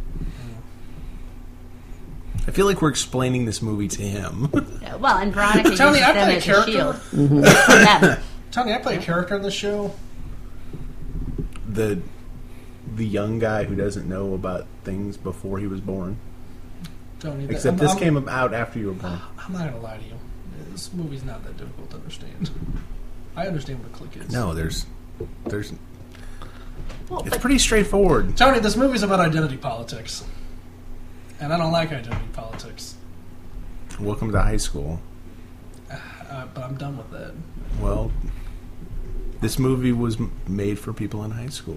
S1: I feel like we're explaining this movie to him.
S3: Yeah, well, and Veronica
S2: Tony,
S3: uses
S2: I
S3: them
S2: play a
S3: as a
S2: character.
S3: shield.
S4: Mm-hmm.
S3: From them.
S2: Tony, I play a character in the show.
S1: the the young guy who doesn't know about things before he was born.
S2: Tony, that-
S1: Except
S2: I'm,
S1: this
S2: I'm,
S1: came out after you were born.
S2: I'm not gonna lie to you. This movie's not that difficult to understand. I understand what a clique is.
S1: No, there's there's
S3: Well,
S1: it's
S3: but
S1: pretty straightforward.
S2: Tony, this movie's about identity politics, and I don't like identity politics.
S1: Welcome to high school.
S2: Uh, but I'm done with that.
S1: Well, this movie was m- made for people in high school.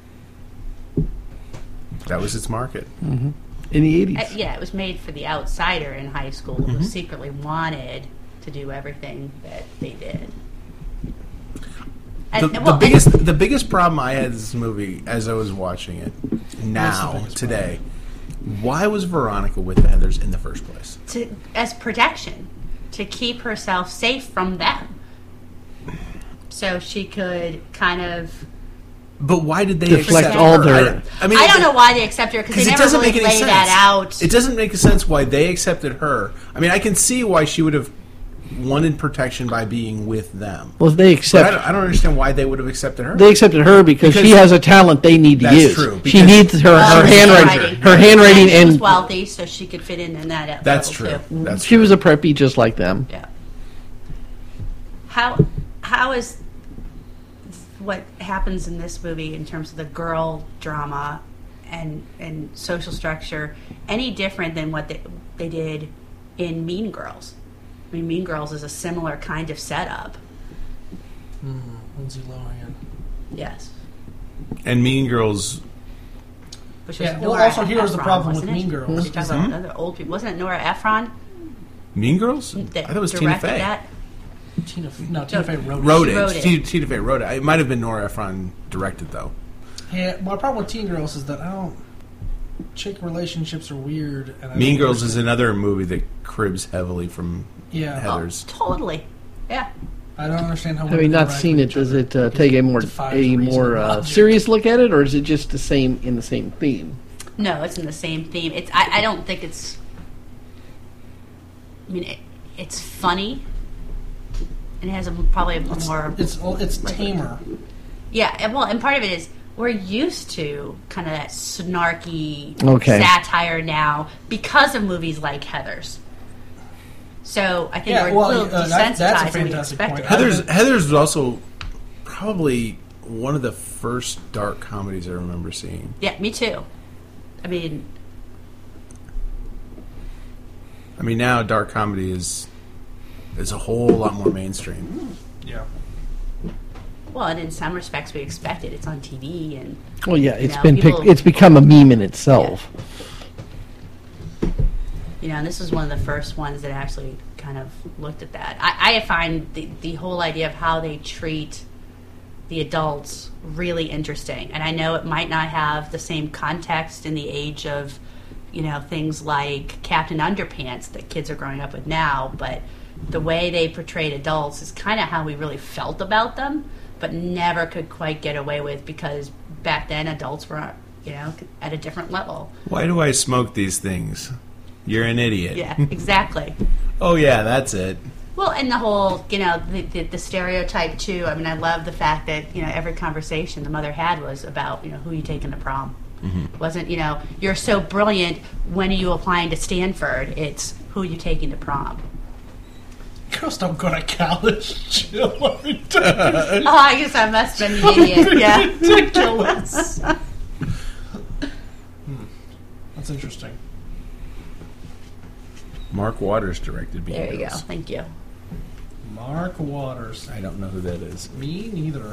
S1: That was its market.
S4: In the eighties.
S3: uh, yeah, it was made for the outsider in high school
S1: Mm-hmm.
S3: who secretly wanted to do everything that they did.
S1: The,
S3: And,
S1: the
S3: well, and-
S1: biggest the biggest problem I had with this movie as I was watching it
S2: What's
S1: now
S2: the biggest
S1: today, why was Veronica with the Heathers in the first place?
S3: to, as protection to keep herself safe from them, so she could kind of.
S1: But why did they
S4: Deflect
S1: accept
S4: all
S1: her?
S4: their-
S1: I, I mean,
S3: I
S1: it-
S3: don't know why they accept her because they
S1: it
S3: never
S1: doesn't
S3: really
S1: make any
S3: lay
S1: sense.
S3: that out.
S1: It doesn't make sense why they accepted her. I mean, I can see why she would have wanted protection by being with them.
S4: Well, they
S1: But I
S4: accept.
S1: don't, I don't understand why they would have accepted her.
S4: They accepted her because,
S1: Because-
S4: she has a talent they need to
S1: That's
S4: use.
S1: true,
S4: She
S1: because-
S4: needs her,
S3: Well,
S4: her
S3: she was
S4: handwriting.
S3: writing.
S4: Her handwriting
S3: and she was
S4: and
S3: wealthy, so she could fit in in that.
S1: That's
S3: level,
S1: true.
S3: Too.
S1: That's
S4: she
S1: true.
S4: was a preppy just like them.
S3: Yeah. How how is what happens in this movie in terms of the girl drama and and social structure any different than what they they did in Mean Girls? I mean, Mean Girls is a similar kind of setup.
S2: Mm, Lindsay Lohan.
S3: Yes.
S1: And Mean Girls.
S3: Which was
S2: Yeah, well,
S3: Nora
S2: also here's the
S3: Ephron,
S2: problem with
S3: wasn't it?
S2: Mean Girls.
S3: You're talking about other old people. Wasn't it Nora Ephron
S1: Mean Girls?
S3: that
S1: I thought it was Tina
S3: directed
S1: Fey.
S3: that?
S2: Tina, no, Tina Fey wrote,
S1: Wrote
S3: She
S1: it.
S3: wrote it.
S1: Tina, Tina Fey wrote it. It might have been Nora Ephron directed, though.
S2: Yeah, my problem with Teen Girls is that I don't. Chick relationships are weird. And I
S1: Mean
S2: don't
S1: Girls is
S2: understand-
S1: another movie that cribs heavily from
S2: Yeah.
S1: Heathers.
S3: Totally. Yeah.
S2: I don't understand how.
S4: Having
S2: women
S4: not
S2: interact
S4: seen
S2: with
S4: it,
S2: each
S4: does
S2: other.
S4: it uh,
S2: Because
S4: take a more
S2: defies
S4: a
S2: reason
S4: more
S2: and
S4: uh,
S2: logic.
S4: serious look at it, or is it just the same in the same theme?
S3: No, it's in the same theme. It's. I, I don't think it's. I mean, it, it's funny. And it has a probably a more.
S2: It's it's tamer.
S3: Yeah, and well, and part of it is we're used to kind of that snarky
S4: Okay.
S3: satire now because of movies like Heathers. So I think
S2: Yeah,
S3: we're
S2: well,
S3: a little
S2: uh, that-
S3: desensitized
S2: that's a
S3: and we
S2: fantastic
S3: expect
S2: point.
S3: it.
S1: Heathers, Heathers was also probably one of the first dark comedies I remember seeing.
S3: Yeah, me too. I mean,
S1: I mean, now dark comedy is is a whole lot more mainstream.
S2: Yeah.
S3: well, and in some respects we expect it. It's on T V and
S4: Well, yeah, it's
S3: know,
S4: been
S3: people-
S4: picked, it's become a meme in itself.
S3: you know, and this was one of the first ones that actually kind of looked at that. I, I find the, the whole idea of how they treat the adults really interesting. And I know it might not have the same context in the age of, you know, things like Captain Underpants that kids are growing up with now, but the way they portrayed adults is kind of how we really felt about them, but never could quite get away with because back then adults were, you know, at a different level.
S1: Why do I smoke these things? You're an idiot.
S3: Yeah, exactly.
S1: Oh yeah, that's it.
S3: Well, and the whole, you know, the, the, the stereotype too. I mean, I love the fact that, you know, every conversation the mother had was about, you know, who you taking to prom. Mm-hmm. Wasn't, you know, you're so brilliant, when are you applying to Stanford? It's who you taking to prom.
S2: Girls don't go to college. Chill.
S3: Oh, I guess I must have been the idiot. Yeah.
S2: Ridiculous. Hmm. That's interesting.
S1: Mark Waters directed Mean
S3: There you go.
S1: Girls.
S3: Thank you.
S2: Mark Waters.
S1: I don't know who that is.
S2: Me neither.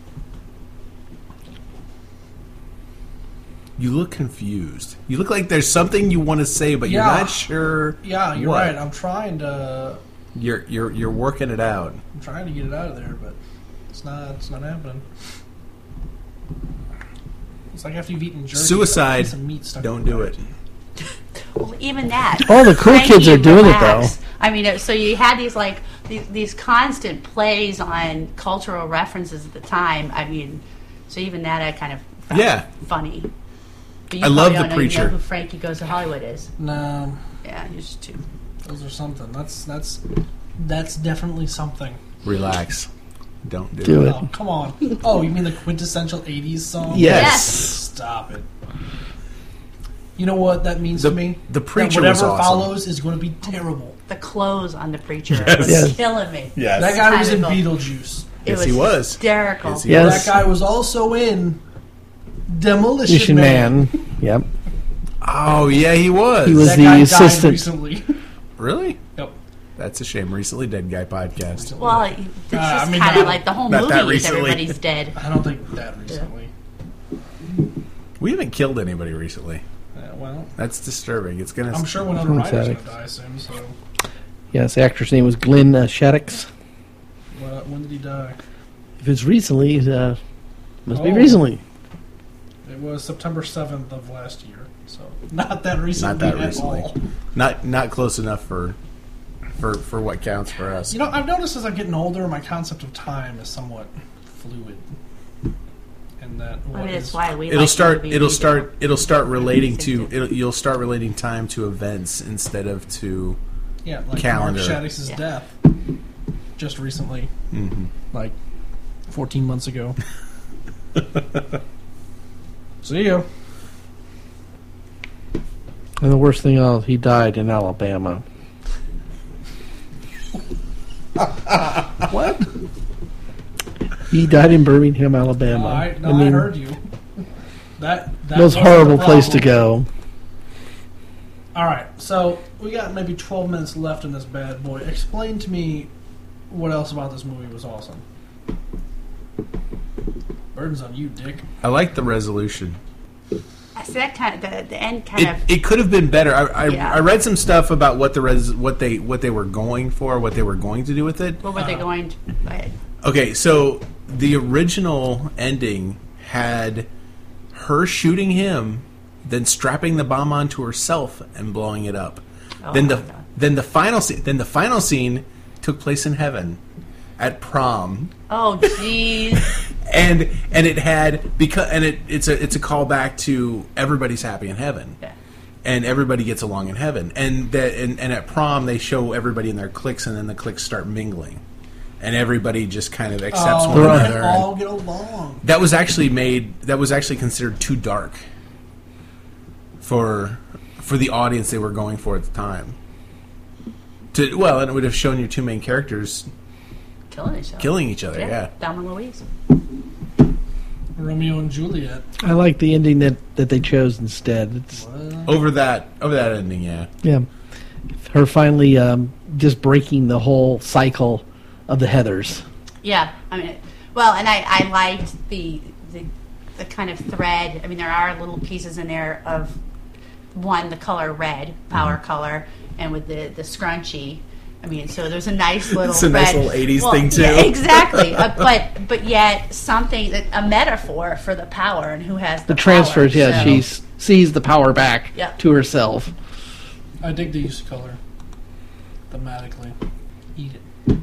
S1: You look confused. You look like there's something you want to say, but
S2: Yeah.
S1: you're not sure.
S2: Yeah, you're
S1: what.
S2: right. I'm trying to.
S1: You're you're you're working it out.
S2: I'm trying to get it out of there, but it's not. It's not happening. It's like after you've eaten jerky.
S1: Suicide,
S2: it's got a piece of meat stuck
S1: don't
S2: in
S1: do
S2: your
S1: it.
S2: mouth.
S3: Well, even that.
S4: All the cool
S3: Frankie
S4: kids are doing it,
S3: relax.
S4: though.
S3: I mean, it- so you had these like these, these constant plays on cultural references at the time. I mean, so even that I kind of found
S1: Yeah.
S3: funny. But you
S1: I love
S3: probably
S1: The
S3: don't know,
S1: Preacher.
S3: You know who Frankie Goes to Hollywood is?
S2: No,
S3: Yeah, you're just too.
S2: those are something. That's that's that's definitely something.
S1: Relax. Don't do,
S4: Do
S1: it.
S4: it.
S2: Oh, come on. Oh, you mean the quintessential eighties song?
S4: Yes.
S3: Yes.
S2: Stop it. You know what that means
S1: The-
S2: to me?
S1: The
S2: That
S1: Preacher
S2: whatever
S1: was awesome.
S2: follows is going to be terrible.
S3: The clothes on the preacher
S1: Yes.
S3: was
S4: Yes.
S3: killing me.
S1: Yes.
S2: That guy was in
S3: Kind of
S2: Beetlejuice.
S3: It
S1: Yes,
S3: was
S1: he was.
S3: hysterical.
S1: Yes, he
S4: Yes.
S2: That guy was also in Demolition
S4: Mission
S2: Man.
S4: Man. Yep.
S1: Oh, yeah, he was.
S4: He was
S2: That
S4: the
S2: guy
S4: assistant.
S2: died recently.
S1: Really?
S2: Yep.
S1: That's a shame. Recently Dead Guy podcast.
S3: Well, it's
S2: Uh, I
S3: just
S2: mean,
S3: kind
S2: not-
S3: of like the whole
S1: not
S3: movie
S1: that
S3: is
S1: recently.
S3: everybody's dead.
S2: I don't think that recently.
S1: We haven't killed anybody recently.
S2: Uh, well,
S1: That's disturbing. It's gonna.
S2: I'm sure Winona Ryder's going
S4: Synthetic.
S2: to die soon, so
S4: Yes, the actor's name was Glenn uh, Shaddix.
S2: well, when did he die?
S4: If it's recently, uh, must be
S2: Oh.
S4: recently.
S2: It was September seventh of last year, so not that recently
S1: Not that
S2: at
S1: recently.
S2: all.
S1: Not not close enough for for for what counts for us.
S2: You know, I've noticed as I'm getting older, my concept of time is somewhat fluid. And that
S3: I
S2: what
S3: mean, it's
S2: is-
S3: why we
S1: It'll
S3: like
S1: start.
S3: movies,
S1: It'll
S3: we
S1: start. It'll start relating to.
S3: Distinctive.
S1: It'll, you'll start relating time to events instead of to.
S2: yeah, like
S1: calendar.
S2: Mark Shaddix's
S3: Yeah.
S2: death just recently,
S1: Mhm.
S2: like fourteen months ago. See ya.
S4: And the worst thing of, he died in Alabama.
S2: What?
S4: He died in Birmingham, Alabama.
S2: I, no, I,
S4: mean,
S2: heard you. That that
S4: Most
S2: wasn't
S4: horrible
S2: the
S4: place to
S2: problem.
S4: go.
S2: All right, so we got maybe twelve minutes left in this bad boy. Explain to me what else about this movie was awesome. Burden's on you, Dick.
S1: I like the resolution.
S3: I see that kind of the, the end kind
S1: It,
S3: of.
S1: it could have been better. I, I,
S3: Yeah.
S1: I read some stuff about what the res, what they what they were going for, what they were going to do with it.
S3: What were they going to? Go ahead.
S1: Okay, so the original ending had her shooting him, then strapping the bomb onto herself and blowing it up.
S3: Oh,
S1: then the
S3: my God.
S1: then the final scene then the final scene took place in heaven at prom.
S3: Oh, jeez.
S1: And and it had because and it it's a it's a callback to Everybody's Happy in Heaven.
S3: Yeah.
S1: And everybody gets along in heaven. And that and, and at prom they show everybody in their cliques and then the cliques start mingling. And everybody just kind of accepts
S2: Oh,
S1: one
S2: they
S1: another. and-
S2: all get along.
S1: that was actually made that was actually considered too dark for for the audience they were going for at the time. To well, and it would have shown your two main characters
S3: Killing each other.
S1: killing each other, yeah.
S3: Thelma and Louise.
S2: Romeo and Juliet.
S4: I like the ending that, that they chose instead. It's,
S2: What?
S1: Over that over that ending, yeah.
S4: yeah, her finally um, just breaking the whole cycle of the Heathers.
S3: Yeah, I mean, well, and I, I liked the, the the kind of thread. I mean, there are little pieces in there of one, the color red, power
S1: Mm-hmm.
S3: color, and with the the scrunchie. I mean, so there's a nice little
S1: It's a
S3: thread.
S1: nice little eighties
S3: Well,
S1: thing, too.
S3: Yeah, exactly. uh, but but yet something that a metaphor for the power and who has the,
S4: The transfers,
S3: power,
S4: yeah,
S3: so-
S4: she s- sees the power back
S3: Yeah.
S4: to herself.
S2: I dig the use of color. Thematically. Eat it.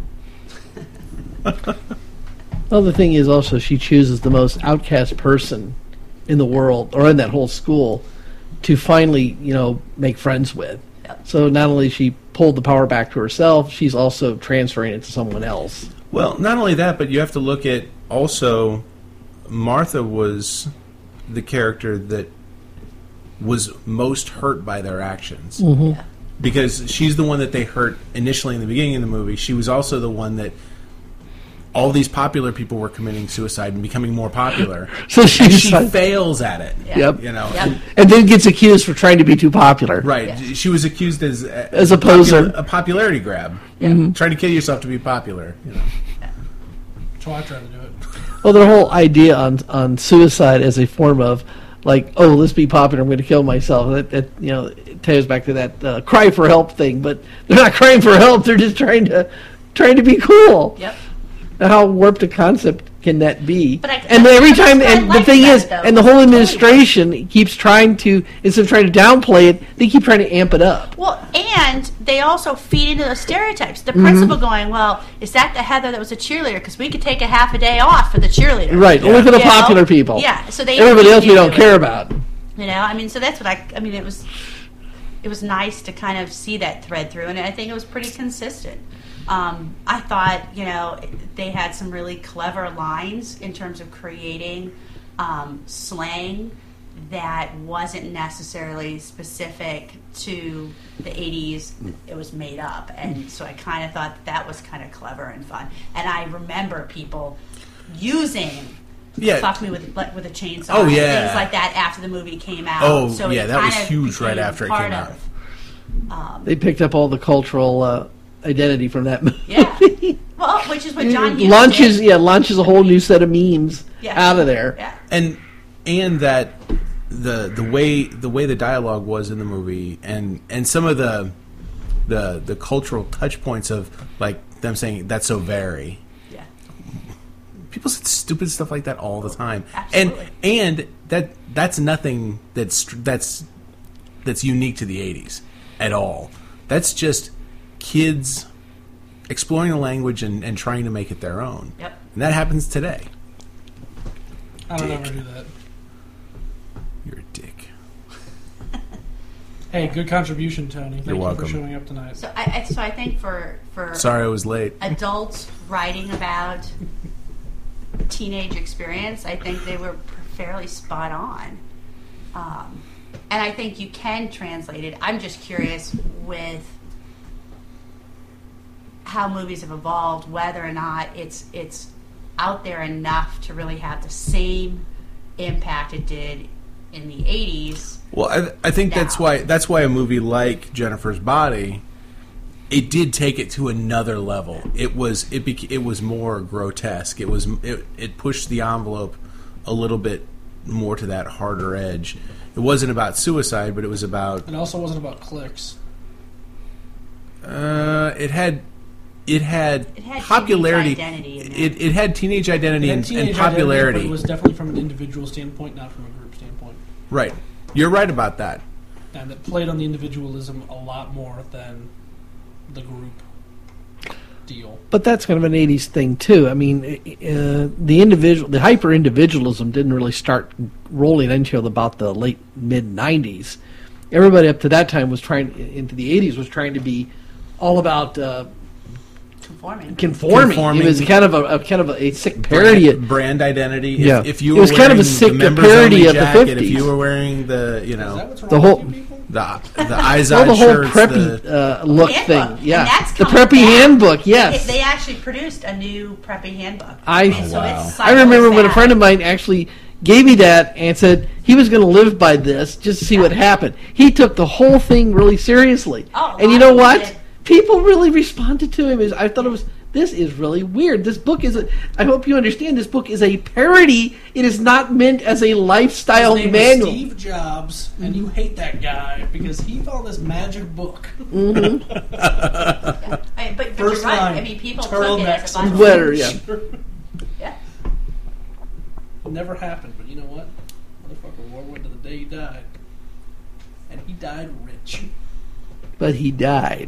S4: Well, the thing is also she chooses the most outcast person in the world, or in that whole school, to finally, you know, make friends with.
S3: Yep.
S4: So not only she pulled the power back to herself, she's also transferring it to someone else.
S1: Well, not only that, but you have to look at also Martha was the character that was most hurt by their actions.
S3: Yeah.
S1: Because she's the one that they hurt initially in the beginning of the movie. She was also the one that all these popular people were committing suicide and becoming more popular.
S4: So
S1: And
S4: she's
S1: she fails at it.
S3: Yeah.
S4: Yep.
S1: You know,
S3: Yep.
S4: and then gets accused for trying to be too popular.
S1: right?
S3: Yeah.
S1: She was accused as
S4: As
S1: a
S4: a poser.
S1: popula- a popularity grab.
S4: Mhm.
S1: Trying to kill yourself to be popular. You know.
S2: That's why I try to do it.
S4: Well, their whole idea on on suicide as a form of like, oh, let's be popular, I'm going to kill myself. That, that you know, it ties back to that uh, cry for help thing. But they're not crying for help; they're just trying to trying to be cool.
S3: Yep.
S4: How warped a concept can that be?
S3: But I-
S4: and every
S3: I-
S4: time,
S3: I
S4: and the
S3: like
S4: thing
S3: that,
S4: is,
S3: though.
S4: and the whole administration keeps trying to, instead of trying to downplay it, they keep trying to amp it up.
S3: Well, and they also feed into those stereotypes.
S4: Mm-hmm.
S3: The principal going, well, is that the Heather that was a cheerleader? Because we could take a half a day off for the cheerleader.
S4: Right, only for the
S3: You know?
S4: popular people.
S3: Yeah, so they
S4: Everybody
S3: feed
S4: else we
S3: into
S4: don't
S3: it.
S4: care about.
S3: You know, I mean, so that's what I. I mean, it was, it was nice to kind of see that thread through, and I think it was pretty consistent. Um, I thought, you know, they had some really clever lines in terms of creating um, slang that wasn't necessarily specific to the eighties. It was made up, and so I kind of thought that, that was kind of clever and fun. And I remember people using.
S1: Yeah.
S3: Fuck me with like, with a chainsaw.
S1: Oh,
S3: and
S1: yeah.
S3: things like that after the movie came out.
S1: Oh,
S3: so
S1: yeah,
S3: it
S1: that was
S3: kind of
S1: huge right
S3: became
S1: after it
S3: part
S1: came out.
S3: of, Um,
S4: They picked up all the cultural uh, identity from that movie.
S3: yeah. Well, which is what John Hughes
S4: launches,
S3: did.
S4: yeah, launches a whole new set of memes
S3: Yeah.
S4: out of there.
S3: Yeah.
S1: and and that the the way the way the dialogue was in the movie, and and some of the the the cultural touch points of like them saying that's so very.
S3: Yeah.
S1: People said stupid stuff like that all the time,
S3: Absolutely.
S1: and and that that's nothing that's that's that's unique to the eighties at all. That's just kids exploring the language and, and trying to make it their own.
S3: Yep.
S1: And that happens today.
S2: I don't
S1: Dick.
S2: ever do that.
S1: You're a dick.
S2: Hey, good contribution, Tony. Thank
S1: You're
S2: you
S1: welcome.
S2: for showing up tonight.
S3: So I, I so I think for for
S1: Sorry I was late.
S3: adults writing about teenage experience, I think they were fairly spot on. Um, and I think you can translate it. I'm just curious with how movies have evolved, whether or not it's it's out there enough to really have the same impact it did in the eighties.
S1: Well, I, I think that's
S3: Now.
S1: why that's why a movie like Jennifer's Body, it did take it to another level. It was it bec- it was more grotesque. It was it, it pushed the envelope a little bit more to that harder edge. It wasn't about suicide, but it was about
S2: It also wasn't about clicks.
S1: uh, it had it had,
S3: It had
S1: popularity.
S3: teenage identity in
S1: It it had teenage identity
S2: It had
S1: and,
S2: teenage
S1: and
S2: identity,
S1: popularity.
S2: but it was definitely from an individual standpoint, not from a group standpoint.
S1: Right, you're right about that.
S2: And it played on the individualism a lot more than the group deal.
S4: But that's kind of an eighties thing too. I mean, uh, the individual, the hyper individualism didn't really start rolling until about the late mid nineties. Everybody up to that time was trying into the eighties was trying to be all about uh,
S3: Conforming.
S4: conforming.
S1: Conforming.
S4: It was kind of a, a kind of a, a sick parody.
S1: brand, brand identity. If,
S4: Yeah.
S1: if you
S4: It
S1: were
S4: was kind of a
S1: wearing
S4: sick
S1: the members
S4: parody
S1: only
S4: of the
S1: jacket, if
S4: fifties.
S1: you were wearing the you
S2: Is that
S1: know
S2: what's wrong
S4: The whole-
S2: with you people?
S1: the the eyes
S4: Well,
S1: on
S4: the whole
S1: shirts,
S4: preppy
S1: the,
S4: uh, look
S3: Handbook.
S4: thing, yeah,
S3: And that's
S4: the
S3: coming
S4: preppy
S3: back.
S4: handbook, yes.
S3: They, they actually produced a new preppy handbook.
S4: I-
S3: And so
S1: Wow.
S3: it's
S4: I remember
S3: cycles
S4: when a
S3: back.
S4: friend of mine actually gave me that and said he was going to live by this just to see what happened. He took the whole thing really seriously,
S3: Oh,
S4: and you
S3: a
S4: know
S3: lot of
S4: what?
S3: people did.
S4: People really responded to him. As I thought it was. This is really weird. This book is. A, I hope you understand. This book is a parody. It is not meant as a lifestyle
S2: His name
S4: manual.
S2: is Steve Jobs, and you hate that guy because he found this magic book.
S3: I, but, but you're
S2: First
S3: right.
S2: line,
S3: I mean, people
S2: turtlenecks
S3: took it as a
S2: and
S3: Bible.
S4: Sweater, yeah.
S3: Yeah.
S2: Never happened, but you know what? Motherfucker wore one to the day he died. And he died rich.
S4: But he died.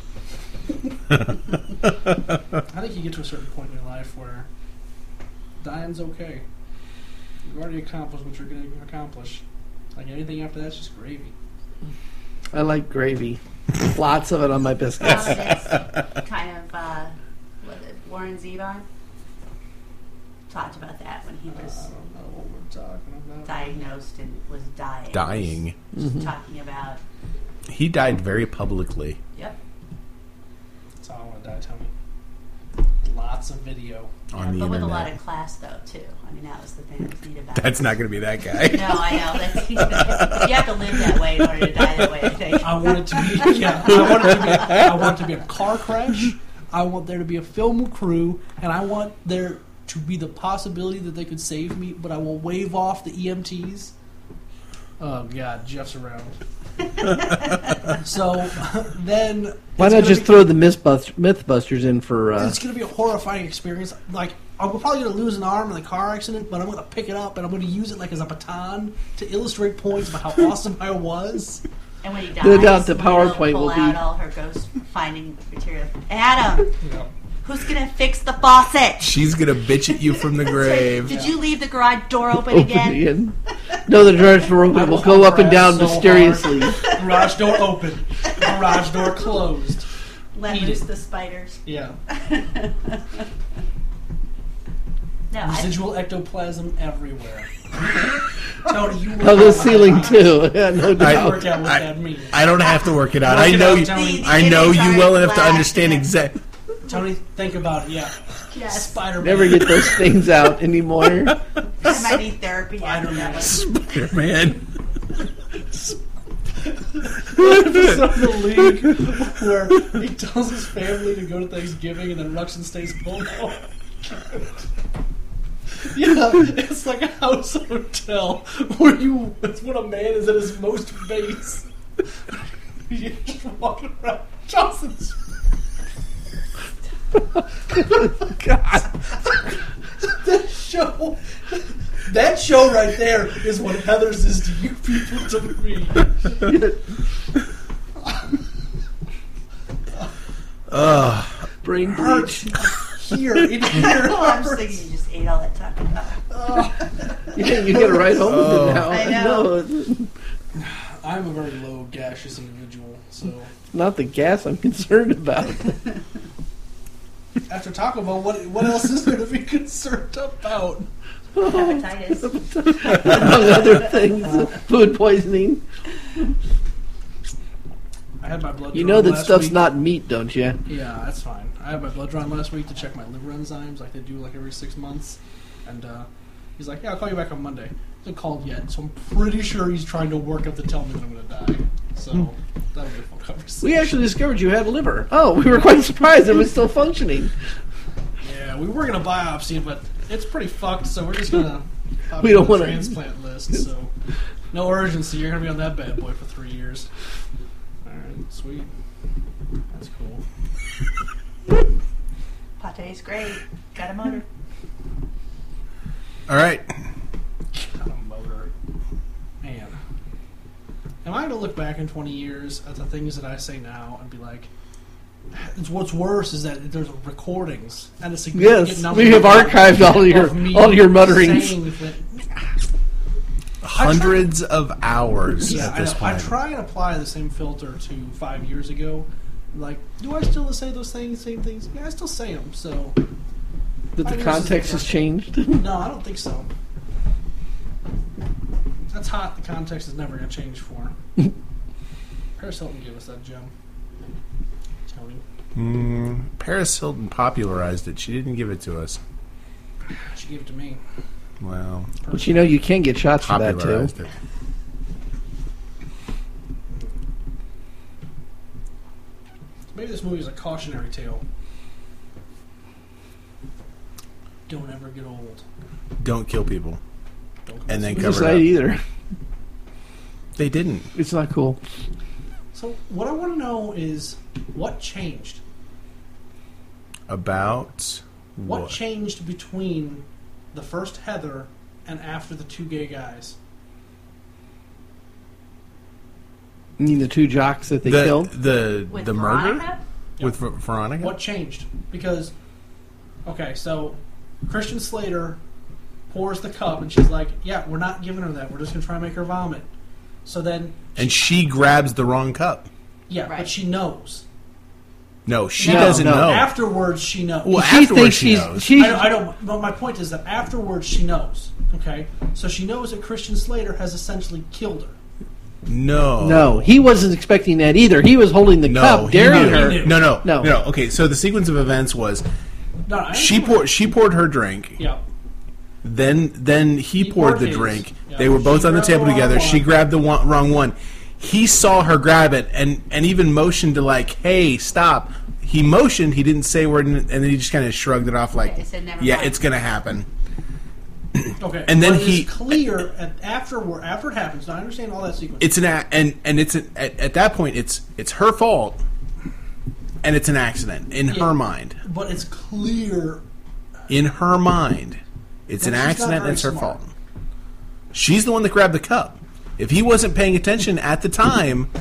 S2: I think you get to a certain point in your life where dying's okay. You've already accomplished what you're going to accomplish. Like anything after that's just gravy.
S4: I like gravy. Lots of it on my biscuits.
S3: Well, that's kind of uh, what is it, Warren Zevon talked about that when he
S2: I
S3: was
S2: don't know what we're talking about.
S3: diagnosed and was dying.
S1: dying.
S3: He was talking about.
S1: He died very publicly.
S3: Yep.
S2: That's how I want to die, Tony. Lots of video.
S1: On
S3: Yeah,
S1: the
S3: but with a
S1: internet.
S3: lot of class, though, too. I mean, that was the thing that was neat about
S1: That's
S3: it.
S1: not going to be that guy.
S3: No, I know. That's, you have to live that way in order to die that way, I think.
S2: I want it to be, yeah, I want it to be, I want it to be a car crash. I want there to be a film crew, and I want there to be the possibility that they could save me, but I will wave off the E M Ts. Oh God, Jeff's around. So then,
S4: Why
S2: it's
S4: not
S2: gonna
S4: just
S2: be-
S4: throw the Mythbusters, Mythbusters in for? Uh,
S2: It's going to be a horrifying experience. Like I'm probably going to lose an arm in the car accident, but I'm going to pick it up and I'm going to use it like as a baton to illustrate points about how awesome I was.
S3: And when he dies,
S4: No doubt the
S3: Luna
S4: PowerPoint
S3: pull
S4: will be-
S3: out all her ghost finding material. Adam,
S2: Yeah.
S3: who's gonna fix the faucet?
S1: She's gonna bitch at you from the grave.
S3: Did you leave the garage door open,
S4: Open
S3: again?
S4: again. No, the garage door open.
S2: I
S4: Will
S2: will
S4: go up and
S2: harass
S4: down
S2: so
S4: mysteriously.
S2: Garage door open. Garage door closed.
S3: Let
S2: Eat
S3: loose
S2: it.
S3: the spiders.
S2: Yeah.
S3: No, I,
S2: Residual ectoplasm everywhere. Tony, you work
S4: On the
S2: out
S4: ceiling
S2: what
S4: too. Yeah, no
S2: You
S4: doubt.
S2: work out what
S1: I-
S2: that means.
S1: I don't have to work it out.
S2: Work
S1: I
S2: it
S1: know
S2: out,
S1: you.
S2: Tony.
S1: I know you well enough to
S3: Black,
S1: understand
S3: yeah.
S1: exactly.
S2: Tony, think about it. Yeah.
S3: yes.
S2: Spider-Man.
S4: Never get those things out anymore.
S3: I might need therapy after
S2: Spider-Man.
S3: that one.
S1: Spider-Man.
S2: episode of the League where he tells his family to go to Thanksgiving and then Ruxin stays home. Yeah, it's like a house hotel where you, it's when a man is at his most base. You're just walking around Johnson's.
S4: God.
S2: That show, that show right there is what Heather's is to you people to me.
S1: Ugh.
S4: Brain
S2: Hurts
S4: bleach.
S2: here, in here.
S3: Oh, I'm just thinking you just ate all that taco.
S4: Yeah, you get a ride home
S1: Oh.
S4: with it now.
S3: I know.
S4: No,
S2: I'm a very low gaseous individual, so
S4: not the gas I'm concerned about.
S2: after Taco Bell, what what else is there to be concerned about?
S3: Hepatitis.
S4: Among other things, food poisoning.
S2: I had my blood.
S4: You
S2: drawn
S4: know that
S2: last
S4: stuff's
S2: week.
S4: not meat, don't you?
S2: Yeah, that's fine. I had my blood drawn last week to check my liver enzymes, like they do like every six months. And uh, he's like, "Yeah, I'll call you back on Monday." He hasn't called yet, so I'm pretty sure he's trying to work up to tell me that I'm going to die. So that'll be a fun conversation.
S4: We actually discovered you had a liver. Oh, we were quite surprised it was still functioning.
S2: Yeah, we were going to biopsy it, but it's pretty fucked. So we're just going to.
S4: We don't wanna-
S2: transplant list. So no urgency. You're going to be on that bad boy for three years. All right, sweet. That's cool.
S3: Pate's great. Got a motor.
S1: All right.
S2: Got a motor. Man. Am I going to look back in twenty years at the things that I say now and be like, it's, what's worse is that there's recordings and a significant
S4: Yes,
S2: number
S4: we have
S2: of-
S4: archived all of your
S2: of me
S4: all your mutterings.
S2: saying that-
S1: Hundreds of hours
S2: Yeah,
S1: at
S2: I,
S1: this
S2: know. I
S1: point.
S2: try and apply the same filter to five years ago. Like, do I still say those things, same things? Yeah, I still say them. So,
S4: But
S2: Five
S4: the
S2: years
S4: context
S2: is
S4: has
S2: different.
S4: changed.
S2: no, I don't think so. That's hot. The context is never going to change for. Paris Hilton gave us that gem. Tony.
S1: Mm, Paris Hilton popularized it. She didn't give it to us.
S2: She gave it to me.
S1: Well,
S4: But you know you can get shots for that too.
S1: popularized it.
S2: Maybe this movie is a cautionary tale. Don't ever get old.
S1: Don't kill people.
S2: Don't
S1: And then
S4: It's
S1: cover
S4: not
S1: it up.
S4: either.
S1: They didn't.
S4: It's not cool.
S2: So what I want to know is what changed.
S1: About
S2: What,
S1: what?
S2: changed between the first Heather and after the two gay guys?
S4: You mean the two jocks that they
S1: the
S4: killed?
S1: the
S3: With
S1: the murder
S3: Veronica?
S1: with Ver- Veronica.
S2: What changed? Because, okay, so Christian Slater pours the cup and she's like, "Yeah, we're not giving her that. We're just gonna try and make her vomit." So then,
S1: And she grabs the wrong cup.
S2: yeah,
S3: Right.
S2: but she knows.
S1: No, she
S4: No,
S1: doesn't
S4: no.
S1: know.
S2: Afterwards, she knows.
S1: Well,
S4: she
S1: afterwards
S4: thinks
S1: she
S4: she's
S1: knows.
S4: she's
S2: I don't, I don't. But my point is that afterwards she knows. Okay, so she knows that Christian Slater has essentially killed her.
S1: no,
S4: no. He wasn't expecting that either. He was holding the
S1: no,
S4: cup,
S1: he
S4: daring
S1: knew.
S4: her.
S2: He knew.
S1: No, no,
S4: No.
S1: no, Okay, so the sequence of events was
S2: No, I
S1: she
S2: understand.
S1: poured she poured her drink.
S2: Yeah,
S1: Then then he,
S2: He
S1: poured
S2: poured
S1: the
S2: his.
S1: drink.
S2: Yeah.
S1: They were both
S2: She
S1: on the
S2: grabbed the
S1: table
S2: wrong
S1: together.
S2: one.
S1: She grabbed the one, wrong one. He saw her grab it and and even motioned to like, "Hey, stop." He motioned. He didn't say word, and then he just kind of shrugged it off like,
S3: Okay, said never
S1: "Yeah,
S3: mind."
S1: it's gonna happen."
S2: okay.
S1: And then
S2: but
S1: he-
S2: it's clear at, after after it happens. Now I understand all that sequence.
S1: It's an a- and and it's an, at, at that point it's it's her fault, and it's an accident in
S2: Yeah.
S1: her mind.
S2: But it's clear
S1: In her mind, it's
S2: Then
S1: an
S2: she's not
S1: accident and
S2: very
S1: it's her
S2: smart.
S1: fault. She's the one that grabbed the cup. If he wasn't paying attention at the time,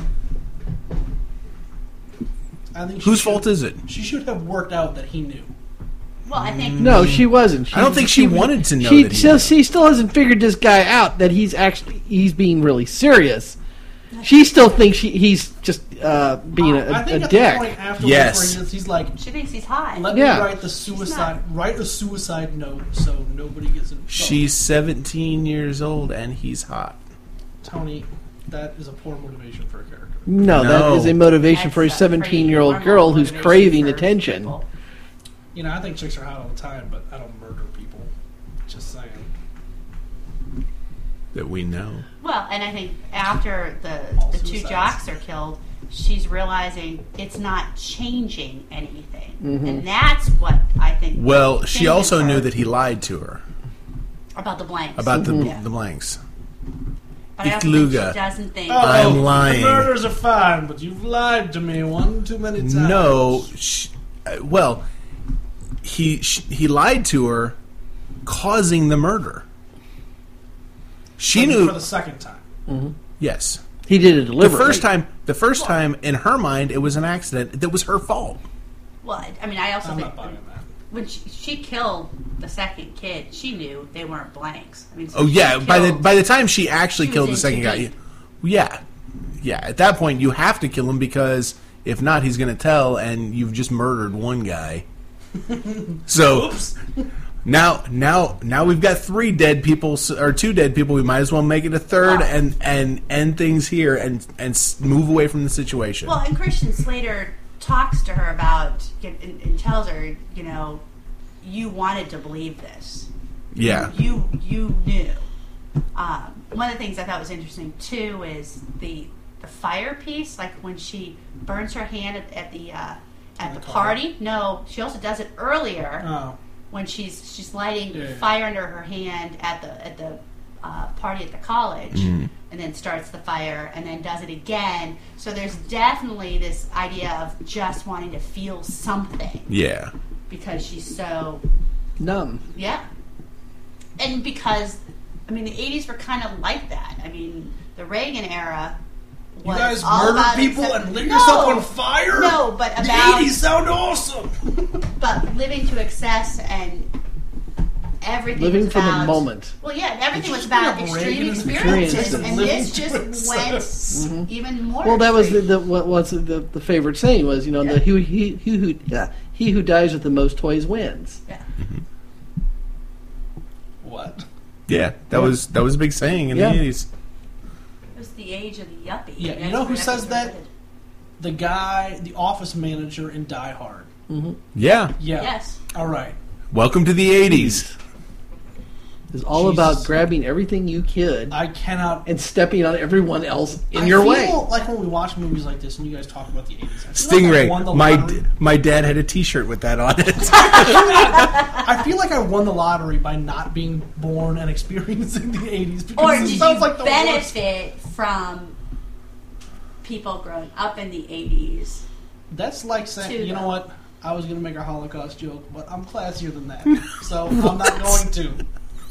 S2: I think she
S1: whose
S2: should-
S1: fault is it?
S2: She should have worked out that he knew.
S3: Well, I think
S4: No, she wasn't. She,
S1: I don't think she wanted to know
S4: She
S1: that he
S4: still,
S1: knew.
S4: she still hasn't figured this guy out that he's actually he's being really serious. She still thinks she, he's just uh, being a,
S2: I
S4: a,
S2: think
S4: a
S2: at
S4: dick.
S2: the point afterwards
S1: Yes.
S2: where he's, he's like,
S3: she thinks he's hot.
S2: let
S4: Yeah.
S2: me write the suicide, write a suicide note so nobody gets in trouble.
S1: She's seventeen years old and he's hot.
S2: Tony, that is a poor motivation for a character.
S4: No,
S1: No.
S4: that is a motivation
S3: That's
S4: for a
S3: a pretty
S4: seventeen-year-old
S3: normal
S4: girl who's
S3: motivation
S4: craving
S3: for
S4: attention.
S3: people.
S2: You know, I think chicks are hot all the time, but I don't murder people. Just saying.
S1: That we know.
S3: Well, and I think after the
S2: All
S3: the two
S2: suicides.
S3: jocks are killed, she's realizing it's not changing anything,
S4: Mm-hmm.
S3: and that's what I think.
S1: Well, she
S3: changes
S1: also
S3: her
S1: knew that he lied to her
S3: about the blanks.
S1: about the
S3: Yeah.
S1: the blanks.
S3: but I also
S1: Ich
S3: think
S1: lüge.
S3: she doesn't think.
S1: I'm
S2: the
S1: lying.
S2: murders are fine, but you've lied to me one too many times.
S1: No, she, uh, well, he sh he lied to her, causing the murder. She
S2: For-
S1: knew.
S2: for the second time.
S1: Yes,
S4: He did it
S1: the
S4: deliberately.
S1: first time. The first time, in her mind, it was an accident. That was her fault.
S3: Well, I- I mean, I also
S2: I'm
S3: think
S2: not buying that.
S3: when she, she killed the second kid, she knew they weren't blanks. I mean, so
S1: Oh
S3: she
S1: yeah, by the
S3: killed-
S1: by the time she actually
S3: She was
S1: killed the
S3: in
S1: second
S3: too
S1: guy,
S3: deep.
S1: yeah, yeah. At that point, you have to kill him because if not, he's going to tell, and you've just murdered one guy. So
S2: Oops.
S1: now, now, now we've got three dead people s- or two dead people. We might as well make it a third
S3: Wow.
S1: and and end things here and and s- move away from the situation.
S3: Well, and Christian Slater talks to her about and, and tells her, you know, you wanted to believe this.
S1: yeah,
S3: You you knew. Um, one of the things I thought was interesting too is the the fire piece, like when she burns her hand at, at the uh, at
S2: In
S3: the
S2: the car?
S3: party. No, she also does it earlier
S2: Oh.
S3: when she's she's lighting
S2: Yeah, yeah.
S3: fire under her hand at the at the uh, party at the college,
S1: Mm-hmm.
S3: and then starts the fire, and then does it again. So there's definitely this idea of just wanting to feel something
S1: yeah,
S3: because she's so
S4: Numb.
S3: yeah, and because I mean the eighties were kind of like that. I mean the Reagan era.
S2: You
S3: Was
S2: guys
S3: all
S2: murder
S3: about
S2: people
S3: accept-
S2: and lit
S3: No!
S2: yourself on fire?
S3: No, but
S2: the
S3: about-
S2: eighties sound awesome.
S3: But living to excess and everything
S4: Living
S3: was
S4: for the
S3: about,
S4: moment.
S3: Well, yeah, and everything
S2: Did
S3: was
S2: you bring
S3: about
S2: up
S3: extreme
S2: Reagan and
S3: experiences,
S4: experiences
S3: and
S2: and living
S3: this
S2: to
S3: just went
S2: excess?
S3: even more.
S4: Well, that was the,
S3: extreme.
S4: the what was the, the favorite saying was you know
S3: Yeah.
S4: the he, he, he who yeah, he who dies with the most toys wins.
S3: Yeah.
S2: What?
S1: yeah. That was that was a big saying in
S4: Yeah.
S1: the eighties.
S3: It was the age of the yuppie.
S2: Yeah,
S3: That's
S2: you know who
S3: where
S2: says
S3: everything
S2: that?
S3: started.
S2: The guy, the office manager in Die Hard.
S1: Yeah.
S2: Yeah.
S3: Yes.
S2: All right.
S1: Welcome to the eighties.
S4: It's all
S2: Jesus.
S4: about grabbing everything you could
S2: I cannot.
S4: and stepping on everyone else in
S2: I
S4: your
S2: feel
S4: way.
S2: like when we watch movies like this and you guys talk about the eighties. I feel like I won the
S1: Stingray. My
S2: lottery.
S1: d- my dad had a T-shirt with that on it.
S2: I feel like I won the lottery by not being born and experiencing the eighties because
S3: Or
S2: it
S3: did you
S2: sounds like the worst.
S3: benefit from people growing up in the eighties?
S2: That's like saying,
S3: Too,
S2: you know
S3: though.
S2: what? I was going to make a Holocaust joke, but I'm classier than that, so I'm not going to.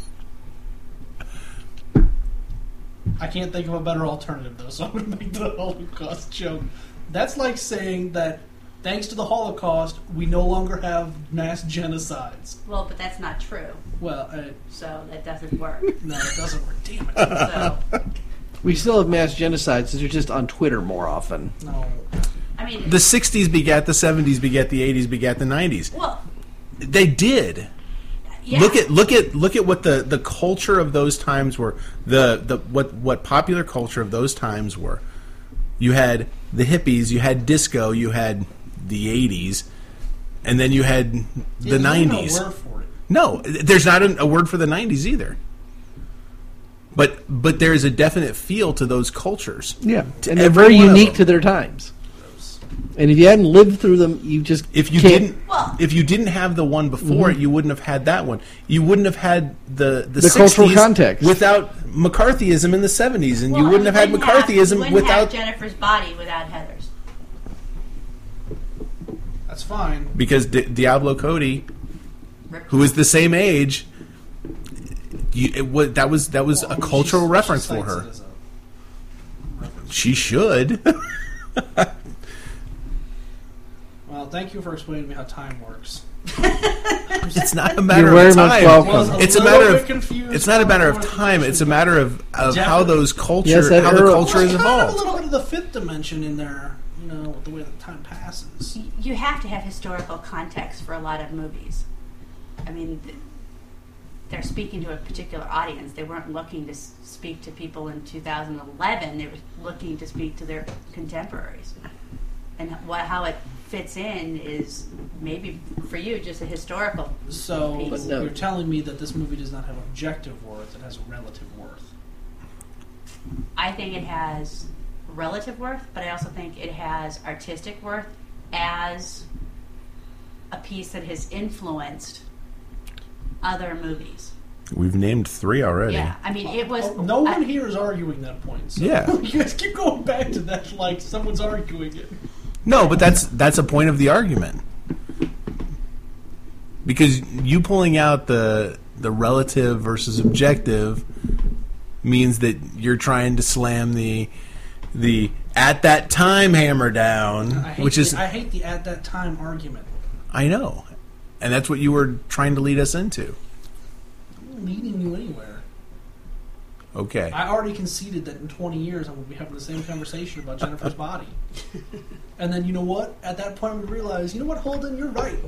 S2: I can't think of a better alternative, though, so I'm going to make the Holocaust joke. That's like saying that thanks to the Holocaust, we no longer have mass genocides.
S3: Well, but that's not true,
S2: Well, uh,
S3: so that doesn't work.
S2: no, it doesn't work. Damn it.
S3: So,
S4: We still have mass genocides. They're just on Twitter more often.
S2: No.
S3: I mean,
S1: The sixties begat the seventies, begat the eighties, begat the nineties.
S3: well,
S1: They did.
S3: yeah.
S1: Look at look at look at what the, the culture of those times were. The the what what popular culture of those times were. You had the hippies, you had disco, you had the eighties, and then you had the
S2: There's
S1: nineties.
S2: no word for it.
S1: No, there's not a, a word for the nineties either. But but there is a definite feel to those cultures.
S4: Yeah,
S1: To
S4: and they're
S1: every
S4: very
S1: one of
S4: unique
S1: them.
S4: to their times. And if you hadn't lived through them, you just
S1: If you
S4: can't.
S1: didn't,
S3: Well-
S1: if you didn't have the one before it, you wouldn't have had that one. You wouldn't have had the the,
S4: The cultural
S1: sixties
S4: context.
S1: without McCarthyism in the seventies, and
S3: Well,
S1: you wouldn't have had
S3: you
S1: McCarthyism
S3: you wouldn't
S1: without
S3: have Jennifer's body without Heather's.
S2: That's fine.
S1: because Di- Diablo Cody who is the same age. You, it, was, that was that was
S2: Well, I
S1: a
S2: mean,
S1: cultural
S2: she's-
S1: reference
S2: she
S1: for
S2: cites
S1: her.
S2: it as a-
S1: She should.
S2: Well, thank you for explaining to me how time works.
S1: It's not a matter
S4: You're very
S1: of
S4: much
S1: time.
S4: welcome.
S2: Was a
S1: It's a
S2: little
S1: matter
S2: bit
S1: of
S2: confused
S1: it's not a matter of
S2: how the
S1: time. It's a
S2: conversation
S1: matter of, of how
S2: Definitely.
S1: those culture
S4: Yes, that
S1: how the
S4: era-
S1: culture is
S2: There's kind of a
S1: evolved.
S2: little bit of the fifth dimension in there, you know, with the way that time passes.
S3: You have to have historical context for a lot of movies. I mean, th- they're speaking to a particular audience. They weren't looking to s- speak to people in two thousand eleven. They were looking to speak to their contemporaries. And what, how it fits in is maybe for you just a historical.
S2: So
S3: But
S4: no.
S2: you're telling me that this movie does not have objective worth; it has relative worth.
S3: I think it has relative worth, but I also think it has artistic worth as a piece that has influenced other movies.
S1: We've named three already.
S3: Yeah, I mean, it was.
S2: Oh, no one
S3: I-
S2: here is arguing that point. So
S1: Yeah.
S2: you guys keep going back to that like someone's arguing it.
S1: No, but that's that's a point of the argument. Because you pulling out the the relative versus objective means that you're trying to slam the the at that time hammer down,
S2: I hate
S1: which
S2: the,
S1: is
S2: I hate the at that time argument.
S1: I know. And that's what you were trying to lead us into.
S2: I'm not leading you anywhere.
S1: Okay.
S2: I already conceded that in twenty years I'm going to be having the same conversation about Jennifer's body. And then, you know what? At that point, I'm going to realize, you know what, Holden, you're right.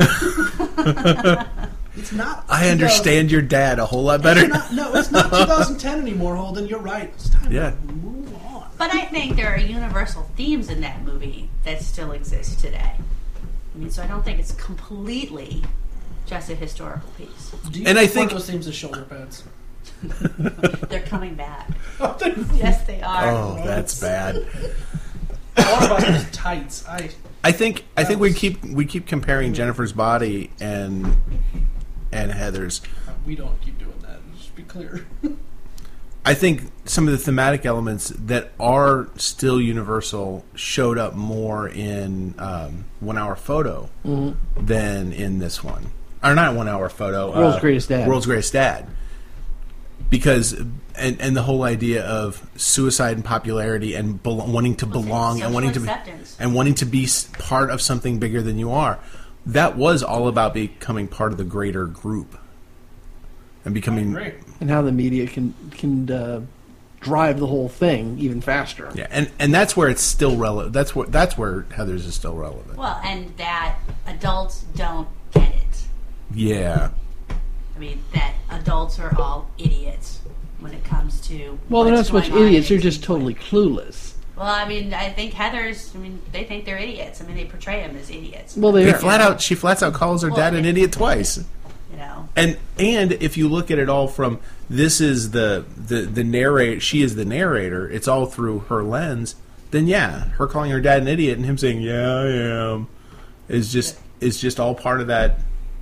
S2: It's not.
S1: I understand your dad a whole lot better.
S2: It's not, no, it's not twenty ten anymore, Holden. You're right. It's time
S1: Yeah.
S2: to move on.
S3: But I think there are universal themes in that movie that still exist today. I mean, so I don't think it's completely just a historical piece.
S2: Do you
S1: And I
S2: use one
S1: think-
S2: of those themes as shoulder pads?
S3: They're coming back.
S2: What
S3: Yes, they are.
S1: Oh, that's bad.
S2: about those tights? I
S1: I think I
S2: That
S1: think we
S2: was-
S1: keep we keep comparing Jennifer's body and and Heather's.
S2: we don't keep doing that. Just be clear.
S1: I think some of the thematic elements that are still universal showed up more in um, One Hour Photo than in this one, or not One Hour Photo.
S4: World's Greatest Dad.
S1: World's Greatest Dad. Because and and the whole idea of suicide and popularity and belo- wanting to belong and
S3: social
S1: wanting to be,
S3: acceptance.
S1: and wanting to be s- part of something bigger than you are, that was all about becoming part of the greater group and becoming
S2: Great.
S4: And how the media can can uh, drive the whole thing even faster.
S1: yeah, and and that's where it's still relevant. That's where that's where Heather's is still relevant.
S3: Well, and that adults don't get it.
S1: Yeah,
S3: I mean, that adults are all idiots when it comes to.
S4: Well, they're not
S3: what's
S4: so much
S3: going on
S4: idiots;
S3: in
S4: they're just
S3: eighteen
S4: totally clueless.
S3: Well, I mean, I think Heather's. I mean, they think they're idiots. I mean, they portray them as idiots.
S4: Well, they
S1: they
S4: are.
S1: flat out she flats out calls her
S3: Well,
S1: dad an
S3: it-
S1: idiot twice.
S3: You know.
S1: And and if you look at it all from this is the the the narrate she is the narrator. It's all through her lens. Then yeah, her calling her dad an idiot and him saying yeah I am is just is just all part of that.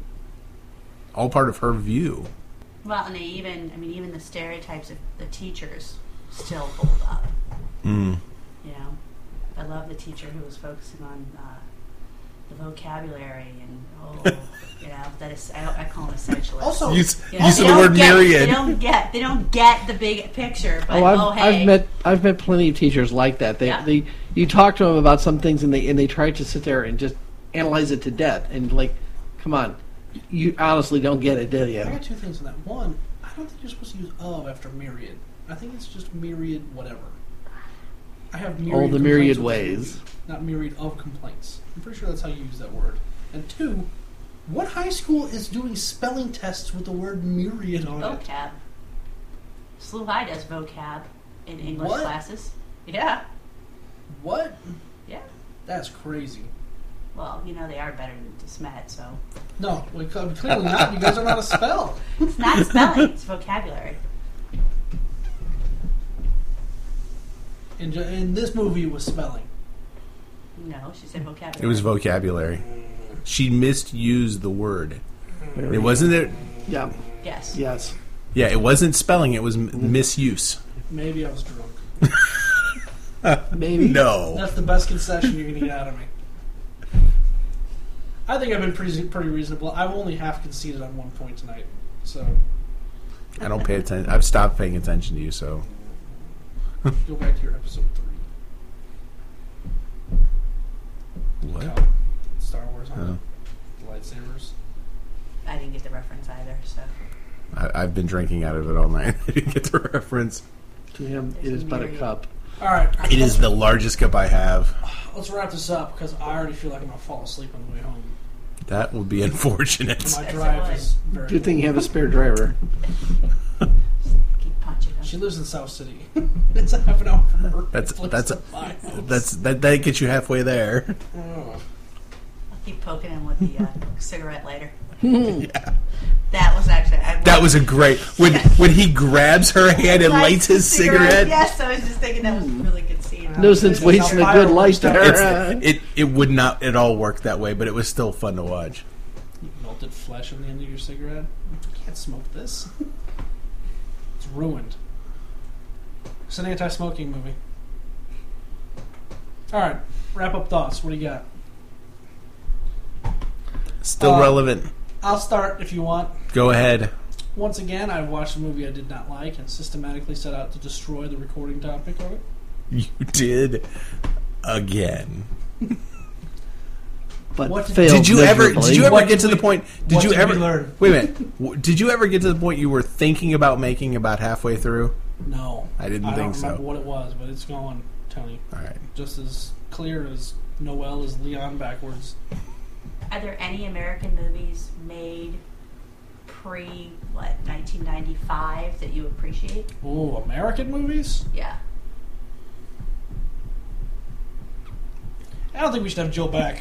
S1: All part of her view.
S3: Well, and they even. I mean, even the stereotypes of the teachers still hold up.
S1: Mm.
S3: You know, I love the teacher who was focusing on uh, the vocabulary and oh, you know, that is. I, I call them essentialists.
S2: Also,
S1: Use,
S3: You know,
S1: use
S3: they
S1: the
S3: don't
S1: word
S3: get,
S1: myriad.
S3: They don't get. They don't get the big picture. But
S4: Oh,
S3: oh,
S4: I've,
S3: hey,
S4: I've met I've met plenty of teachers like that. They,
S3: Yeah.
S4: they you talk to them about some things and they and they try to sit there and just analyze it to death and like, come on, you honestly don't get it, do
S2: I
S4: you?
S2: got two things on that. One, I don't think you're supposed to use of after myriad. I think it's just myriad whatever. I have myriad
S4: All the
S2: complaints
S4: myriad
S2: with this
S4: ways.
S2: movie, not myriad of complaints. I'm pretty sure that's how you use that word. And two, what high school is doing spelling tests with the word myriad on it?
S3: vocab. SLU High does vocab in English
S2: What?
S3: classes. Yeah,
S2: What?
S3: yeah.
S2: That's crazy.
S3: Well, you know they are better than DeSmet, so
S2: No, well, clearly not. You guys don't know how to spell.
S3: it's not spelling; it's vocabulary.
S2: In, ju- in this movie, it was spelling.
S3: No, she said vocabulary.
S1: It was vocabulary. She misused the word. It wasn't it.
S4: Yeah.
S3: Yes.
S4: Yes.
S1: Yeah, it wasn't spelling. It was m- misuse.
S2: Maybe I was drunk.
S4: Maybe.
S1: No.
S2: That's the best concession you're going to get out of me. I think I've been pretty pretty reasonable. I've only half conceded on one point tonight, so
S1: I don't pay attention. I've stopped paying attention to you, so.
S2: go back to your episode three.
S1: What?
S2: Cal- Star Wars on
S1: Oh.
S2: the lightsabers.
S3: I didn't get the reference either, so.
S1: I, I've been drinking out of it all night. I didn't get the reference.
S4: To him, it is but a cup.
S2: All right,
S1: It is the largest cup I have.
S2: let's wrap this up because I already feel like I'm gonna fall asleep on the way home.
S1: That would be unfortunate.
S2: My
S3: Yes,
S2: drive
S3: it
S2: is very.
S4: Good thing you have a spare driver.
S3: Keep punching them.
S2: She lives in South City. It's a half an hour from her.
S1: That's
S2: place
S1: that's
S2: to my house.
S1: that's that that gets you halfway there.
S2: Oh.
S3: I'll keep poking him with the uh, cigarette lighter.
S1: Yeah.
S3: That was actually. I
S1: That was a great when when he grabs her hand and lights his
S3: the
S1: cigarette.
S3: Yes, I was just thinking that was a really good scene.
S4: No sense wasting a good light there.
S1: It's, it it would not at all work that way, but it was still fun to watch.
S2: Melted flesh on the end of your cigarette. You can't smoke this. It's ruined. It's an anti-smoking movie. All right, wrap up thoughts. What do you got?
S1: Still
S2: Uh,
S1: relevant.
S2: I'll start if you want.
S1: Go ahead.
S2: Once again, I watched a movie I did not like and systematically set out to destroy the recording topic of it.
S1: You did again.
S4: But
S2: What did-
S4: failed
S1: Did you ever?
S4: miserably.
S1: Did you ever
S2: What
S1: get
S2: did
S1: to the
S2: we-
S1: point? Did
S2: what
S1: you
S2: did we
S1: ever?
S2: learn?
S1: Wait a minute. W- Did you ever get to the point you were thinking about making about halfway through?
S2: No.
S1: I didn't
S2: I
S1: think
S2: don't
S1: so.
S2: remember what it was, but it's going, Tony.
S1: All right.
S2: Just as clear as Noel is Leon backwards.
S3: Are there any American movies made pre what nineteen ninety-five that you appreciate?
S2: Ooh, American movies?
S3: Yeah.
S2: I don't think we should have Joe back.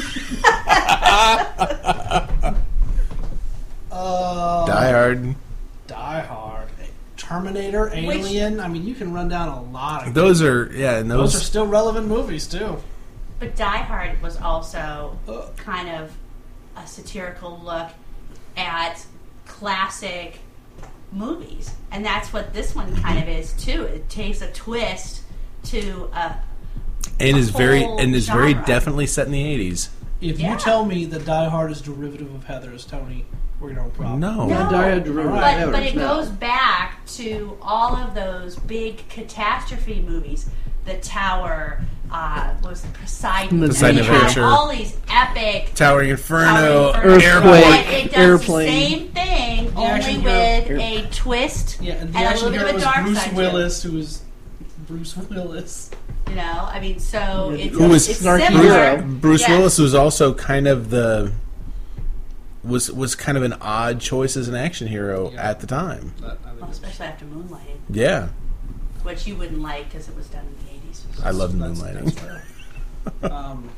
S2: uh,
S1: Die Hard.
S2: Die Hard. Terminator, Alien. I mean, you can run down a lot of
S1: Those are yeah, and
S2: Those
S1: those.
S2: are still relevant movies, too.
S3: But Die Hard was also
S2: Ugh.
S3: kind of a satirical look at classic movies. And that's what this one kind of is, too. It takes a twist to a
S1: and is very
S3: whole
S1: and is very
S3: genre.
S1: definitely set in the eighties.
S2: If
S3: Yeah.
S2: you tell me that Die Hard is derivative of Heathers, Tony, we're going to have a problem.
S1: No.
S3: No,
S4: Yeah, Die Hard derivative
S2: of
S3: but,
S4: Heathers,
S3: but it
S4: no.
S3: goes back to all of those big catastrophe movies. The Tower, uh, what was it, Poseidon,
S4: Poseidon
S3: and you have
S1: Adventure.
S3: all these epic
S1: Towering Inferno,
S3: Towering Inferno.
S4: Earthquake,
S3: But it does
S4: Airplane.
S3: the same thing,
S2: The
S3: only
S2: action
S3: with
S2: hero-
S3: a twist
S2: Yeah, and the
S3: and a
S2: action
S3: little bit
S2: hero
S3: of a
S2: was
S3: dark
S2: Bruce
S3: side
S2: Willis, who is Bruce Willis.
S3: to it. You know, I mean, so
S4: Yeah,
S3: it's,
S1: who was
S3: it's
S4: snarky
S3: similar.
S4: hero.
S1: Bruce
S3: Yes.
S1: Willis was also kind of the was was kind of an odd choice as an action hero
S2: Yeah.
S1: at the time.
S2: That, I think
S3: Well,
S2: is-
S3: especially after Moonlighting,
S1: Yeah,
S3: which you wouldn't like because it was done in the eighties.
S1: I love
S2: that's-
S1: Moonlighting.
S2: that's fair. um,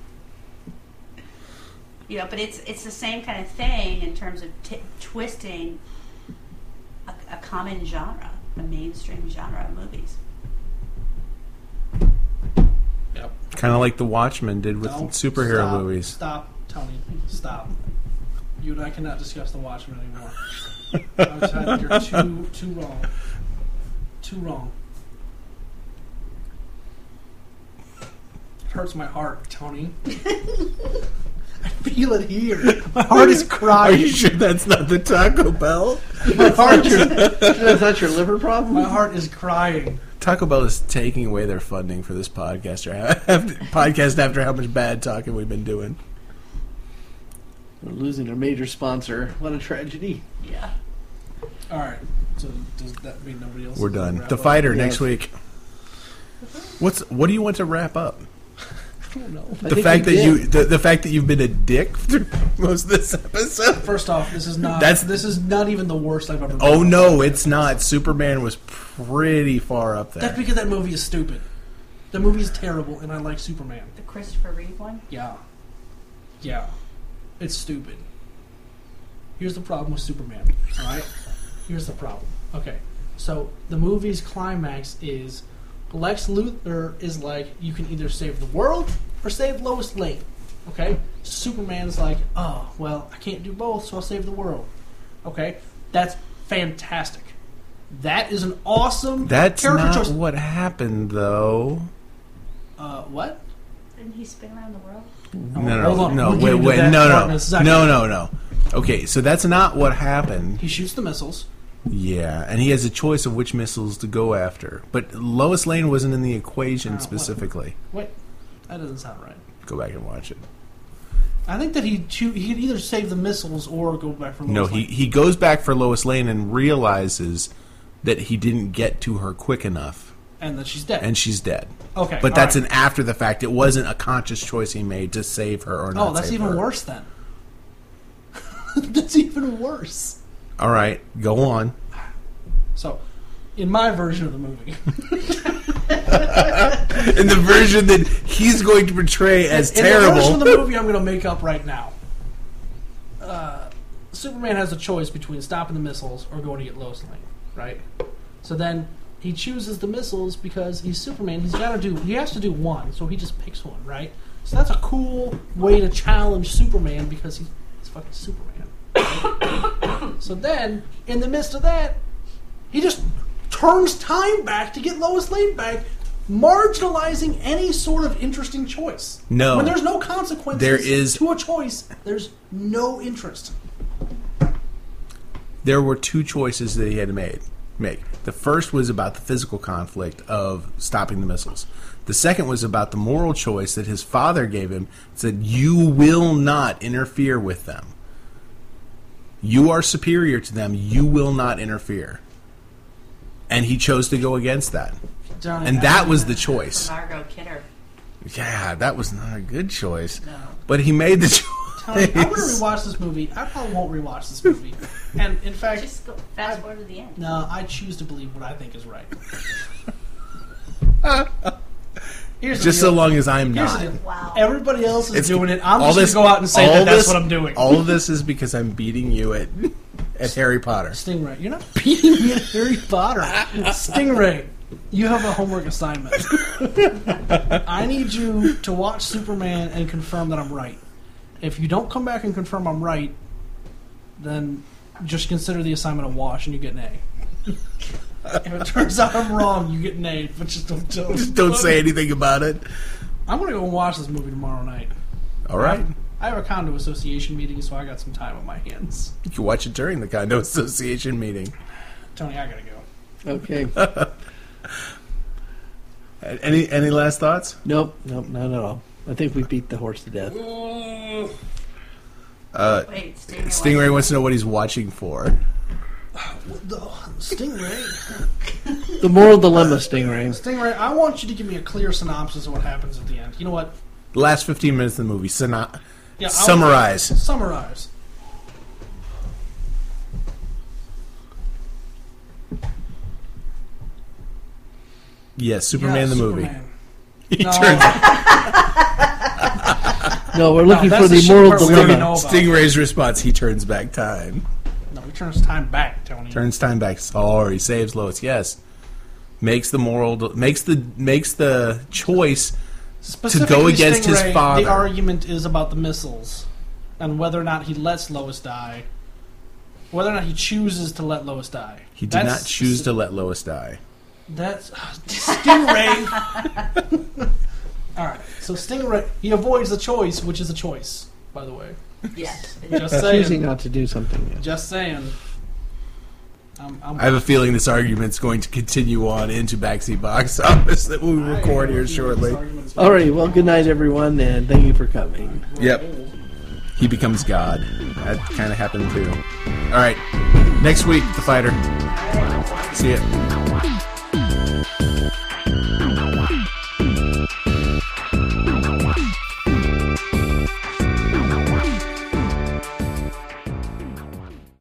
S3: You know, but it's it's the same kind of thing in terms of t- twisting a, a common genre, a mainstream genre of movies.
S2: yep.
S1: kind of like the Watchmen did with
S2: No,
S1: superhero
S2: stop,
S1: movies.
S2: Stop, Tony. Stop. You and I cannot discuss the Watchmen anymore. I'm sorry, you're too too wrong. Too wrong. It hurts my heart, Tony. I feel it here. My heart is
S1: Are
S2: crying.
S1: you sure that's not the Taco Bell?
S2: My heart is,
S4: Is that your liver problem?
S2: my heart is crying.
S1: Taco Bell is taking away their funding for this podcast, or after, podcast after how much bad talking we've been doing.
S4: We're losing a major sponsor. What a tragedy.
S3: Yeah.
S2: All right. So does that mean nobody else?
S1: We're
S2: is
S1: done.
S2: gonna wrap
S1: The
S2: up?
S1: Fighter
S4: Yes.
S1: next week. What's what do you want to wrap up?
S2: I don't know.
S4: I
S1: The
S4: think
S1: fact
S4: we
S1: that
S4: did.
S1: you the, the fact that you've been a dick through most of this episode.
S2: First off, this is not.
S1: That's-
S2: this is not even the worst I've ever. Been
S1: Oh
S2: on.
S1: no, it's not. Superman was pretty far up
S2: That's
S1: there.
S2: because that movie is stupid. The movie is terrible, and I like Superman.
S3: The Christopher Reeve one?
S2: Yeah, yeah, it's stupid. Here's the problem with Superman. All right, here's the problem. Okay, so the movie's climax is Lex Luthor is like, you can either save the world or save Lois Lane. Okay, Superman's like, oh well, I can't do both, so I'll save the world. Okay, that's fantastic. That is an awesome
S1: That's
S2: character
S1: not
S2: choice.
S1: what happened, though.
S2: Uh, what?
S3: Didn't he spin around the world?
S1: No, no,
S2: Hold on.
S1: no,
S2: We'll
S1: wait,
S2: get into
S1: wait,
S2: that
S1: no,
S2: part in
S1: no,
S2: a second.
S1: no, no, no. Okay, so that's not what happened.
S2: He shoots the missiles.
S1: Yeah, and he has a choice of which missiles to go after. But Lois Lane wasn't in the equation
S2: Uh, what?
S1: specifically.
S2: Wait, that doesn't sound right.
S1: Go back and watch it.
S2: I think that he choo- he could either save the missiles or go back for Lois
S1: No, he,
S2: Lane.
S1: he goes back for Lois Lane and realizes that he didn't get to her quick enough,
S2: and that she's dead.
S1: and she's dead.
S2: okay,
S1: But
S2: all
S1: that's
S2: right.
S1: an after the fact. It wasn't a conscious choice he made to save her or not
S2: Oh, that's
S1: save
S2: even
S1: her.
S2: worse then. That's even worse.
S1: All right, go on.
S2: So, in my version of the movie,
S1: In the version that he's going to portray as
S2: in the version of
S1: terrible.
S2: the movie I'm going to make up right now, uh, Superman has a choice between stopping the missiles or going to get Lois Lane, right? So then he chooses the missiles because he's Superman. He's got to do. He has to do one, so he just picks one, right? So that's a cool way to challenge Superman because he's, he's fucking Superman. So then, in the midst of that, he just turns time back to get Lois Lane back, marginalizing any sort of interesting choice.
S1: No.
S2: When there's no consequences
S1: There is-
S2: to a choice, there's no interest.
S1: There were two choices that he had to make. make. The first was about the physical conflict of stopping the missiles. The second was about the moral choice that his father gave him. Said, you will not interfere with them. You are superior to them. You will not interfere. And he chose to go against that.
S2: Johnny,
S1: And
S2: I-
S1: that was the choice.
S3: Margot Kidder.
S1: Yeah, that was not a good choice.
S2: No.
S1: But he made the
S2: Tony, I'm going to
S1: choice.
S2: rewatch this movie. I probably won't rewatch this movie. And in fact,
S3: Just go fast forward to the end.
S2: no, I choose to believe what I think is right. Here's the
S1: Just
S2: deal.
S1: so long as I'm
S2: Here's
S1: not.
S2: the deal.
S3: Wow.
S2: Everybody else is
S1: It's-
S2: doing it. I'm
S1: all
S2: just going
S1: this-
S2: to go out and say
S1: all
S2: that that's
S1: this-
S2: what I'm doing.
S1: All of this is because I'm beating you at at Harry Potter.
S2: Stingray, you're not beating me at Harry Potter. Stingray, you have a homework assignment. I need you to watch Superman and confirm that I'm right. If you don't come back and confirm I'm right, then just consider the assignment a wash and you get an A. If it turns out I'm wrong, you get an A, but just don't tell
S1: Just don't say anything about it.
S2: I'm going to go and watch this movie tomorrow night.
S1: All right.
S2: I have a condo association meeting, so I got some time on my hands.
S1: You can watch it during the condo association meeting.
S2: Tony, I gotta go.
S4: Okay.
S1: Any any last thoughts?
S4: Nope, nope, not at all. I think we beat the horse to death.
S1: Uh,
S3: Wait, Stingray.
S1: Stingray wants to know what he's watching for.
S2: The Stingray.
S4: The moral dilemma, Stingray.
S2: Stingray, I want you to give me a clear synopsis of what happens at the end. You know what?
S1: The last fifteen minutes of the movie. Syno-
S2: Yeah, I'll-
S1: summarize.
S2: Summarize.
S1: Yes, Superman
S2: Yeah,
S1: the
S2: Superman.
S1: movie. He
S2: No.
S1: turns
S4: No, we're looking
S2: that's
S4: for
S2: the
S4: the
S2: shit
S4: moral
S2: part we already
S4: dilemma.
S2: know about.
S1: Stingray's response. He turns back time.
S2: No, he turns time back, Tony.
S1: Turns time back. Sorry, saves Lois. Yes, makes the moral. Makes the makes the choice.
S2: Specifically,
S1: to go against his
S2: Stingray,
S1: father.
S2: The argument is about the missiles and whether or not he lets Lois die. Whether or not he chooses to let Lois die.
S1: He did
S2: That's
S1: not choose to let Lois die.
S2: That's Stingray. All right, so Stingray, he avoids the choice, which is a choice, by the way.
S3: Yes.
S2: Just
S4: Choosing
S2: saying.
S4: not to do something. Yeah.
S2: Just saying. I'm, I'm,
S1: I have a feeling this argument's going to continue on into Backseat Box Office that we'll
S2: I
S1: record
S2: have a
S1: here
S2: feeling
S1: shortly.
S2: this argument's-
S4: Alrighty, well, good night, everyone, and thank you for coming.
S1: Yep. He becomes God. That kind of happened too. All right. Next week, The Fighter. See ya.